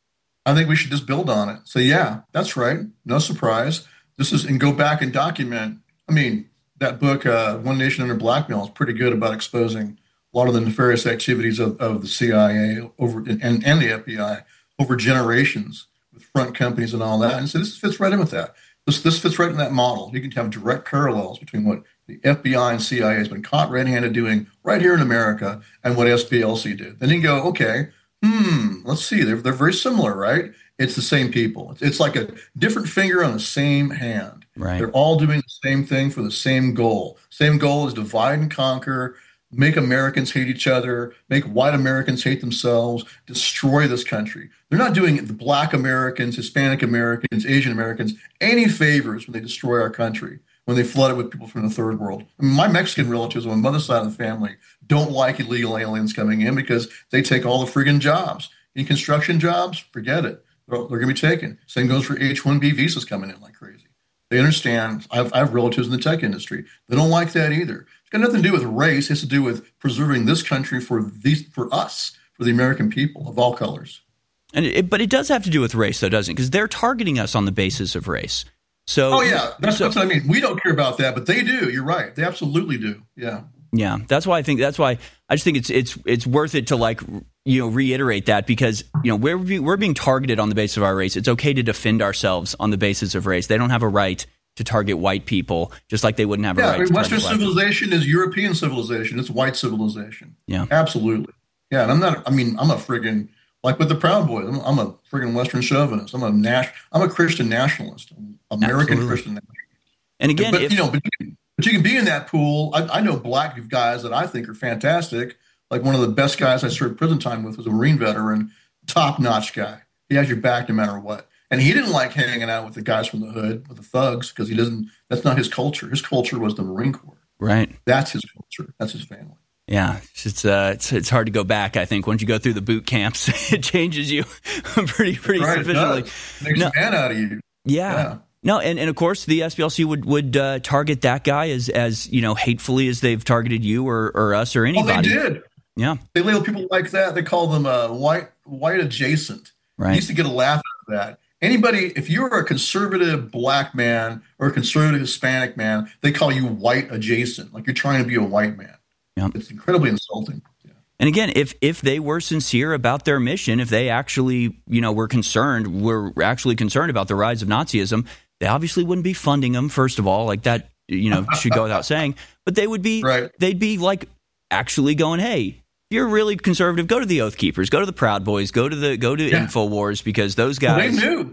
I think we should just build on it. So yeah, that's right. No surprise. This is and go back and document. I mean, that book, uh, One Nation Under Blackmail, is pretty good about exposing a lot of the nefarious activities of, of the C I A over and, and the F B I over generations with front companies and all that. And so this fits right in with that. This this fits right in that model. You can have direct parallels between what the F B I and C I A has been caught red-handed doing right here in America and what S P L C did. Then you go, okay, hmm, let's see. They're, they're very similar, right? It's the same people. It's, it's like a different finger on the same hand. Right. They're all doing the same thing for the same goal. Same goal is divide and conquer, make Americans hate each other, make white Americans hate themselves, destroy this country. They're not doing the black Americans, Hispanic Americans, Asian Americans any favors when they destroy our country, when they flood it with people from the third world. I mean, my Mexican relatives on my mother's side of the family don't like illegal aliens coming in because they take all the friggin' jobs. In construction jobs, forget it. They're, they're going to be taken. Same goes for H one B visas coming in like crazy. They understand. I've, I have relatives in the tech industry. They don't like that either. It's got nothing to do with race. It has to do with preserving this country for these, for us, for the American people of all colors. And it, but it does have to do with race, though, doesn't it? Because they're targeting us on the basis of race. So, oh yeah, that's, so, that's what I mean. We don't care about that, but they do. You're right. They absolutely do. Yeah. Yeah, that's why I think that's why I just think it's it's it's worth it to like you know reiterate that because you know we're we're being targeted on the basis of our race. It's okay to defend ourselves on the basis of race. They don't have a right to target white people, just like they wouldn't have a yeah, right. I mean, to Western target civilization is European civilization. It's white civilization. Yeah, absolutely. Yeah, and I'm not. I mean, I'm a friggin' like with the Proud Boys. I'm, I'm a friggin' Western chauvinist. I'm a nas- I'm a Christian nationalist. I'm American Absolutely. Christian nationalist. And again, but if, you know, but you, can, but you can be in that pool. I, I know black guys that I think are fantastic. Like one of the best guys I served prison time with was a Marine veteran, top-notch guy. He has your back no matter what. And he didn't like hanging out with the guys from the hood, with the thugs, because he doesn't. That's not his culture. His culture was the Marine Corps. Right. That's his culture. That's his family. Yeah, it's uh, it's it's hard to go back. I think once you go through the boot camps, it changes you pretty pretty right, sufficiently. It does. Makes no, a man out of you. Yeah. yeah. No, and, and of course the S P L C would would uh, target that guy as as you know hatefully as they've targeted you or, or us or anybody. Oh, they did. Yeah, they label people like that. They call them uh, white white adjacent. Right. You used to get a laugh out of that. Anybody, if you're a conservative black man or a conservative Hispanic man, they call you white adjacent, like you're trying to be a white man. Yeah. It's incredibly insulting. Yeah. And again, if if they were sincere about their mission, if they actually, you know, were concerned, were actually concerned about the rise of Nazism, they obviously wouldn't be funding them, first of all, like that, you know, should go without saying. But they would be, right. they'd be like actually going, hey, if you're really conservative, go to the Oath Keepers, go to the Proud Boys, go to the go to yeah. InfoWars, because those guys. Well, they knew.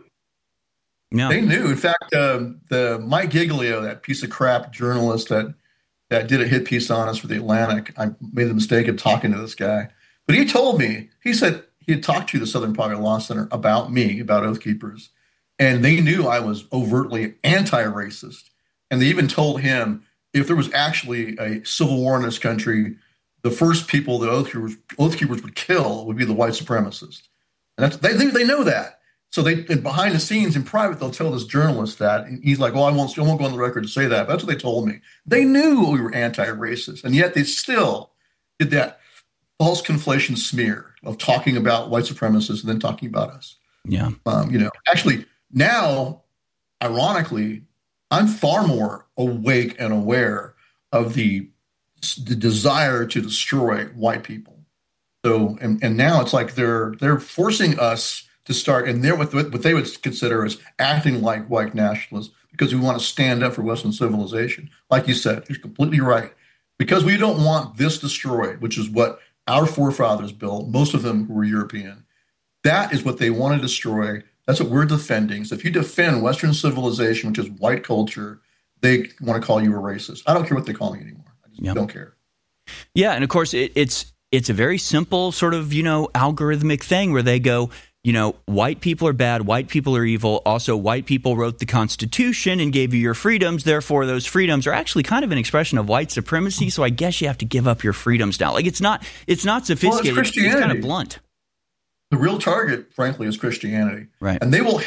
Yeah. They knew. In fact, uh, the Mike Giglio, that piece of crap journalist that that did a hit piece on us for the Atlantic, I made the mistake of talking to this guy. But he told me, he said he had talked to the Southern Poverty Law Center about me, about Oath Keepers, and they knew I was overtly anti-racist. And they even told him if there was actually a civil war in this country, the first people that Oath Keepers, Oath Keepers would kill would be the white supremacists. And that's, they, they, they know that. So they behind the scenes in private, they'll tell this journalist that. And he's like, well, I won't, I won't go on the record to say that. But that's what they told me. They knew we were anti-racist. And yet they still did that false conflation smear of talking about white supremacists and then talking about us. Yeah. Um, you know, actually now, ironically, I'm far more awake and aware of the, the desire to destroy white people. So, and, and now it's like they're they're forcing us to start, and they're what, what they would consider as acting like white nationalists because we want to stand up for Western civilization. Like you said, you're completely right. Because we don't want this destroyed, which is what our forefathers built, most of them who were European. That is what they want to destroy. That's what we're defending. So if you defend Western civilization, which is white culture, they want to call you a racist. I don't care what they call me anymore. I just yep. don't care. Yeah, and of course, it, it's it's a very simple sort of, you know, algorithmic thing where they go, you know, white people are bad, white people are evil. Also, white people wrote the Constitution and gave you your freedoms. Therefore, those freedoms are actually kind of an expression of white supremacy. So I guess you have to give up your freedoms now. Like it's not, it's not sophisticated. Well, it's Christianity. It's kind of blunt. The real target, frankly, is Christianity. Right. And they will hate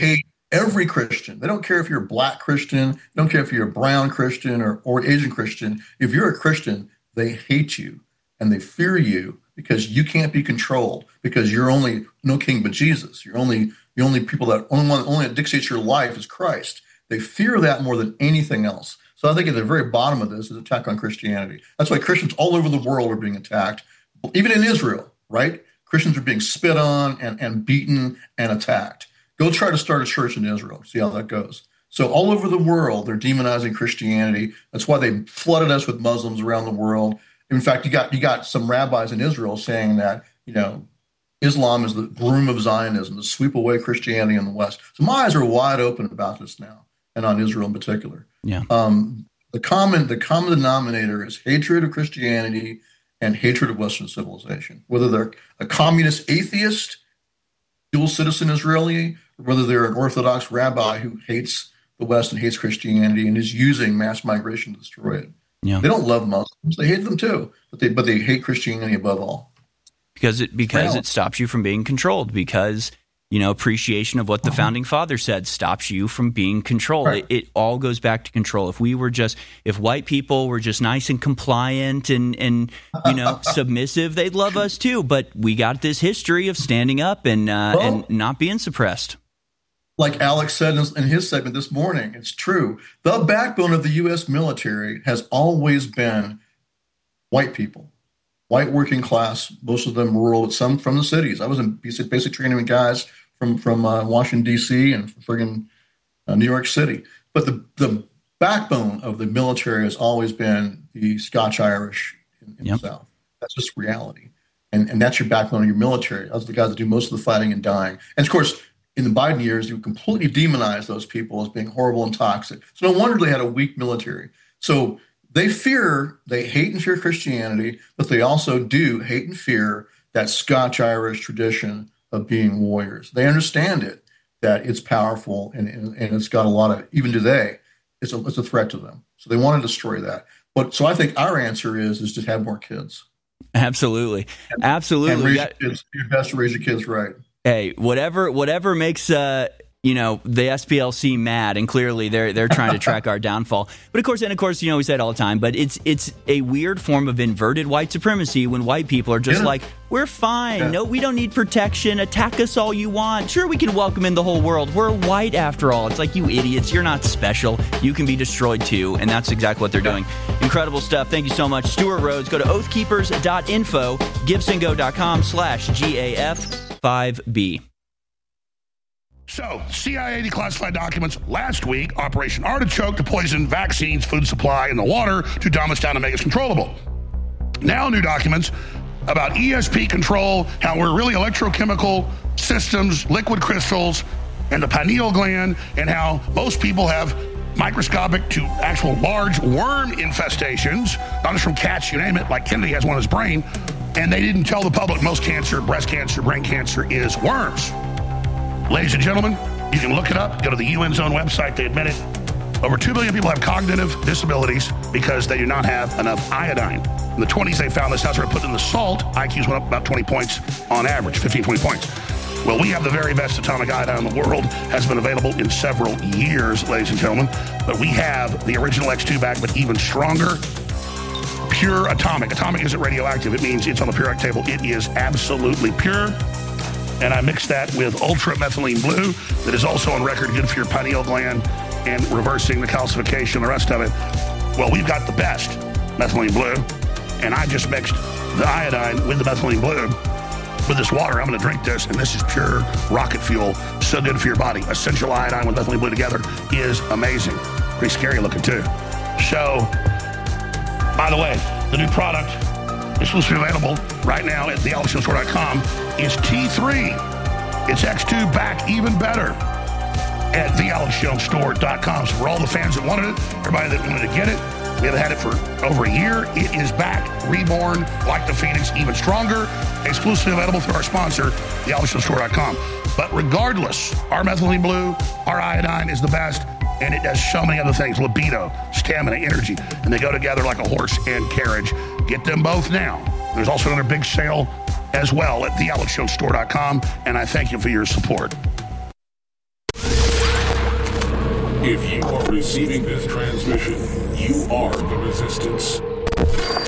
Every Christian, they don't care if you're a black Christian, they don't care if you're a brown Christian or, or Asian Christian. If you're a Christian, they hate you and they fear you because you can't be controlled, because you're only no king but Jesus. You're only the only people that only one only that dictates your life is Christ. They fear that more than anything else. So I think at the very bottom of this is attack on Christianity. That's why Christians all over the world are being attacked, even in Israel, right? Christians are being spit on and, and beaten and attacked. Go try to start a church in Israel, see how that goes. So all over the world, they're demonizing Christianity. That's why they flooded us with Muslims around the world. In fact, you got you got some rabbis in Israel saying that, you know, Islam is the broom of Zionism, to sweep away Christianity in the West. So my eyes are wide open about this now, and on Israel in particular. Yeah. Um, the common the common denominator is hatred of Christianity and hatred of Western civilization. Whether they're a communist atheist, dual citizen Israeli, or whether they're an Orthodox rabbi who hates the West and hates Christianity and is using mass migration to destroy it. Yeah. They don't love Muslims; they hate them too, but they but they hate Christianity above all. Because it because it stops you from being controlled. Because, you know, appreciation of what the founding father said stops you from being controlled. Right. It, it all goes back to control. If we were just if white people were just nice and compliant and and you know submissive, they'd love us too. But we got this history of standing up and uh, well, and not being suppressed. Like Alex said in his segment this morning, it's true. The backbone of the U S military has always been white people, white working class, most of them rural, but some from the cities. I was in basic, basic training with guys from, from uh, Washington, D C and friggin' uh, New York City. But the, the backbone of the military has always been the Scotch-Irish in, in yep. the South. That's just reality. And, and that's your backbone of your military. Those are the guys that do most of the fighting and dying. And, of course, in the Biden years, you completely demonized those people as being horrible and toxic. So no wonder they had a weak military. So they fear, they hate and fear Christianity, but they also do hate and fear that Scotch-Irish tradition of being warriors. They understand it, that it's powerful and, and, and it's got a lot of, even today, it's a, it's a threat to them. So they want to destroy that. But so I think our answer is, is just have more kids. Absolutely. Absolutely. And raise your kids, do your best to raise your kids right. Hey, whatever whatever makes uh, you know the S P L C mad, and clearly they're they're trying to track our downfall. But of course, and of course, you know we say it all the time, but it's it's a weird form of inverted white supremacy when white people are just yeah. like, we're fine. Yeah. No, we don't need protection. Attack us all you want. Sure, we can welcome in the whole world. We're white after all. It's like, you idiots. You're not special. You can be destroyed too, and that's exactly what they're doing. Incredible stuff. Thank you so much, Stuart Rhodes. Go to oath keepers dot info, gibson go dot com slash G A F five B. So, C I A declassified documents last week, Operation Artichoke to poison vaccines, food supply, and the water to dumb us down and make us controllable. Now new documents about E S P control, how we're really electrochemical systems, liquid crystals, and the pineal gland, and how most people have microscopic to actual large worm infestations, not just from cats, you name it, like Kennedy has one in his brain, and they didn't tell the public most cancer, breast cancer, brain cancer is worms. Ladies and gentlemen, you can look it up. Go to the U N's own website. They admit it. Over two billion people have cognitive disabilities because they do not have enough iodine. In the twenties, they found this house where put in the salt, I Qs went up about twenty points on average, fifteen, twenty points. Well, we have the very best atomic iodine in the world. Has been available in several years, ladies and gentlemen. But we have the original X two back, but even stronger. Pure atomic. Atomic isn't radioactive. It means it's on the periodic table. It is absolutely pure. And I mixed that with Ultra Methylene Blue that is also on record good for your pineal gland and reversing the calcification, the rest of it. Well, we've got the best methylene blue, and I just mixed the iodine with the methylene blue with this water. I'm going to drink this, and this is pure rocket fuel. So good for your body. Essential iodine with methylene blue together is amazing. Pretty scary looking, too. So, by the way, the new product exclusively available right now at the alex jones store dot com is T three. It's X two back even better at the alex jones store dot com. So for all the fans that wanted it, everybody that wanted to get it, we have had it for over a year. It is back, reborn, like the Phoenix, even stronger, exclusively available through our sponsor, the alex jones store dot com. But regardless, our methylene blue, our iodine is the best, and it does so many other things, libido, stamina, energy, and they go together like a horse and carriage. Get them both now. There's also another big sale as well at the alex jones store dot com, and I thank you for your support. If you are receiving this transmission, you are the resistance.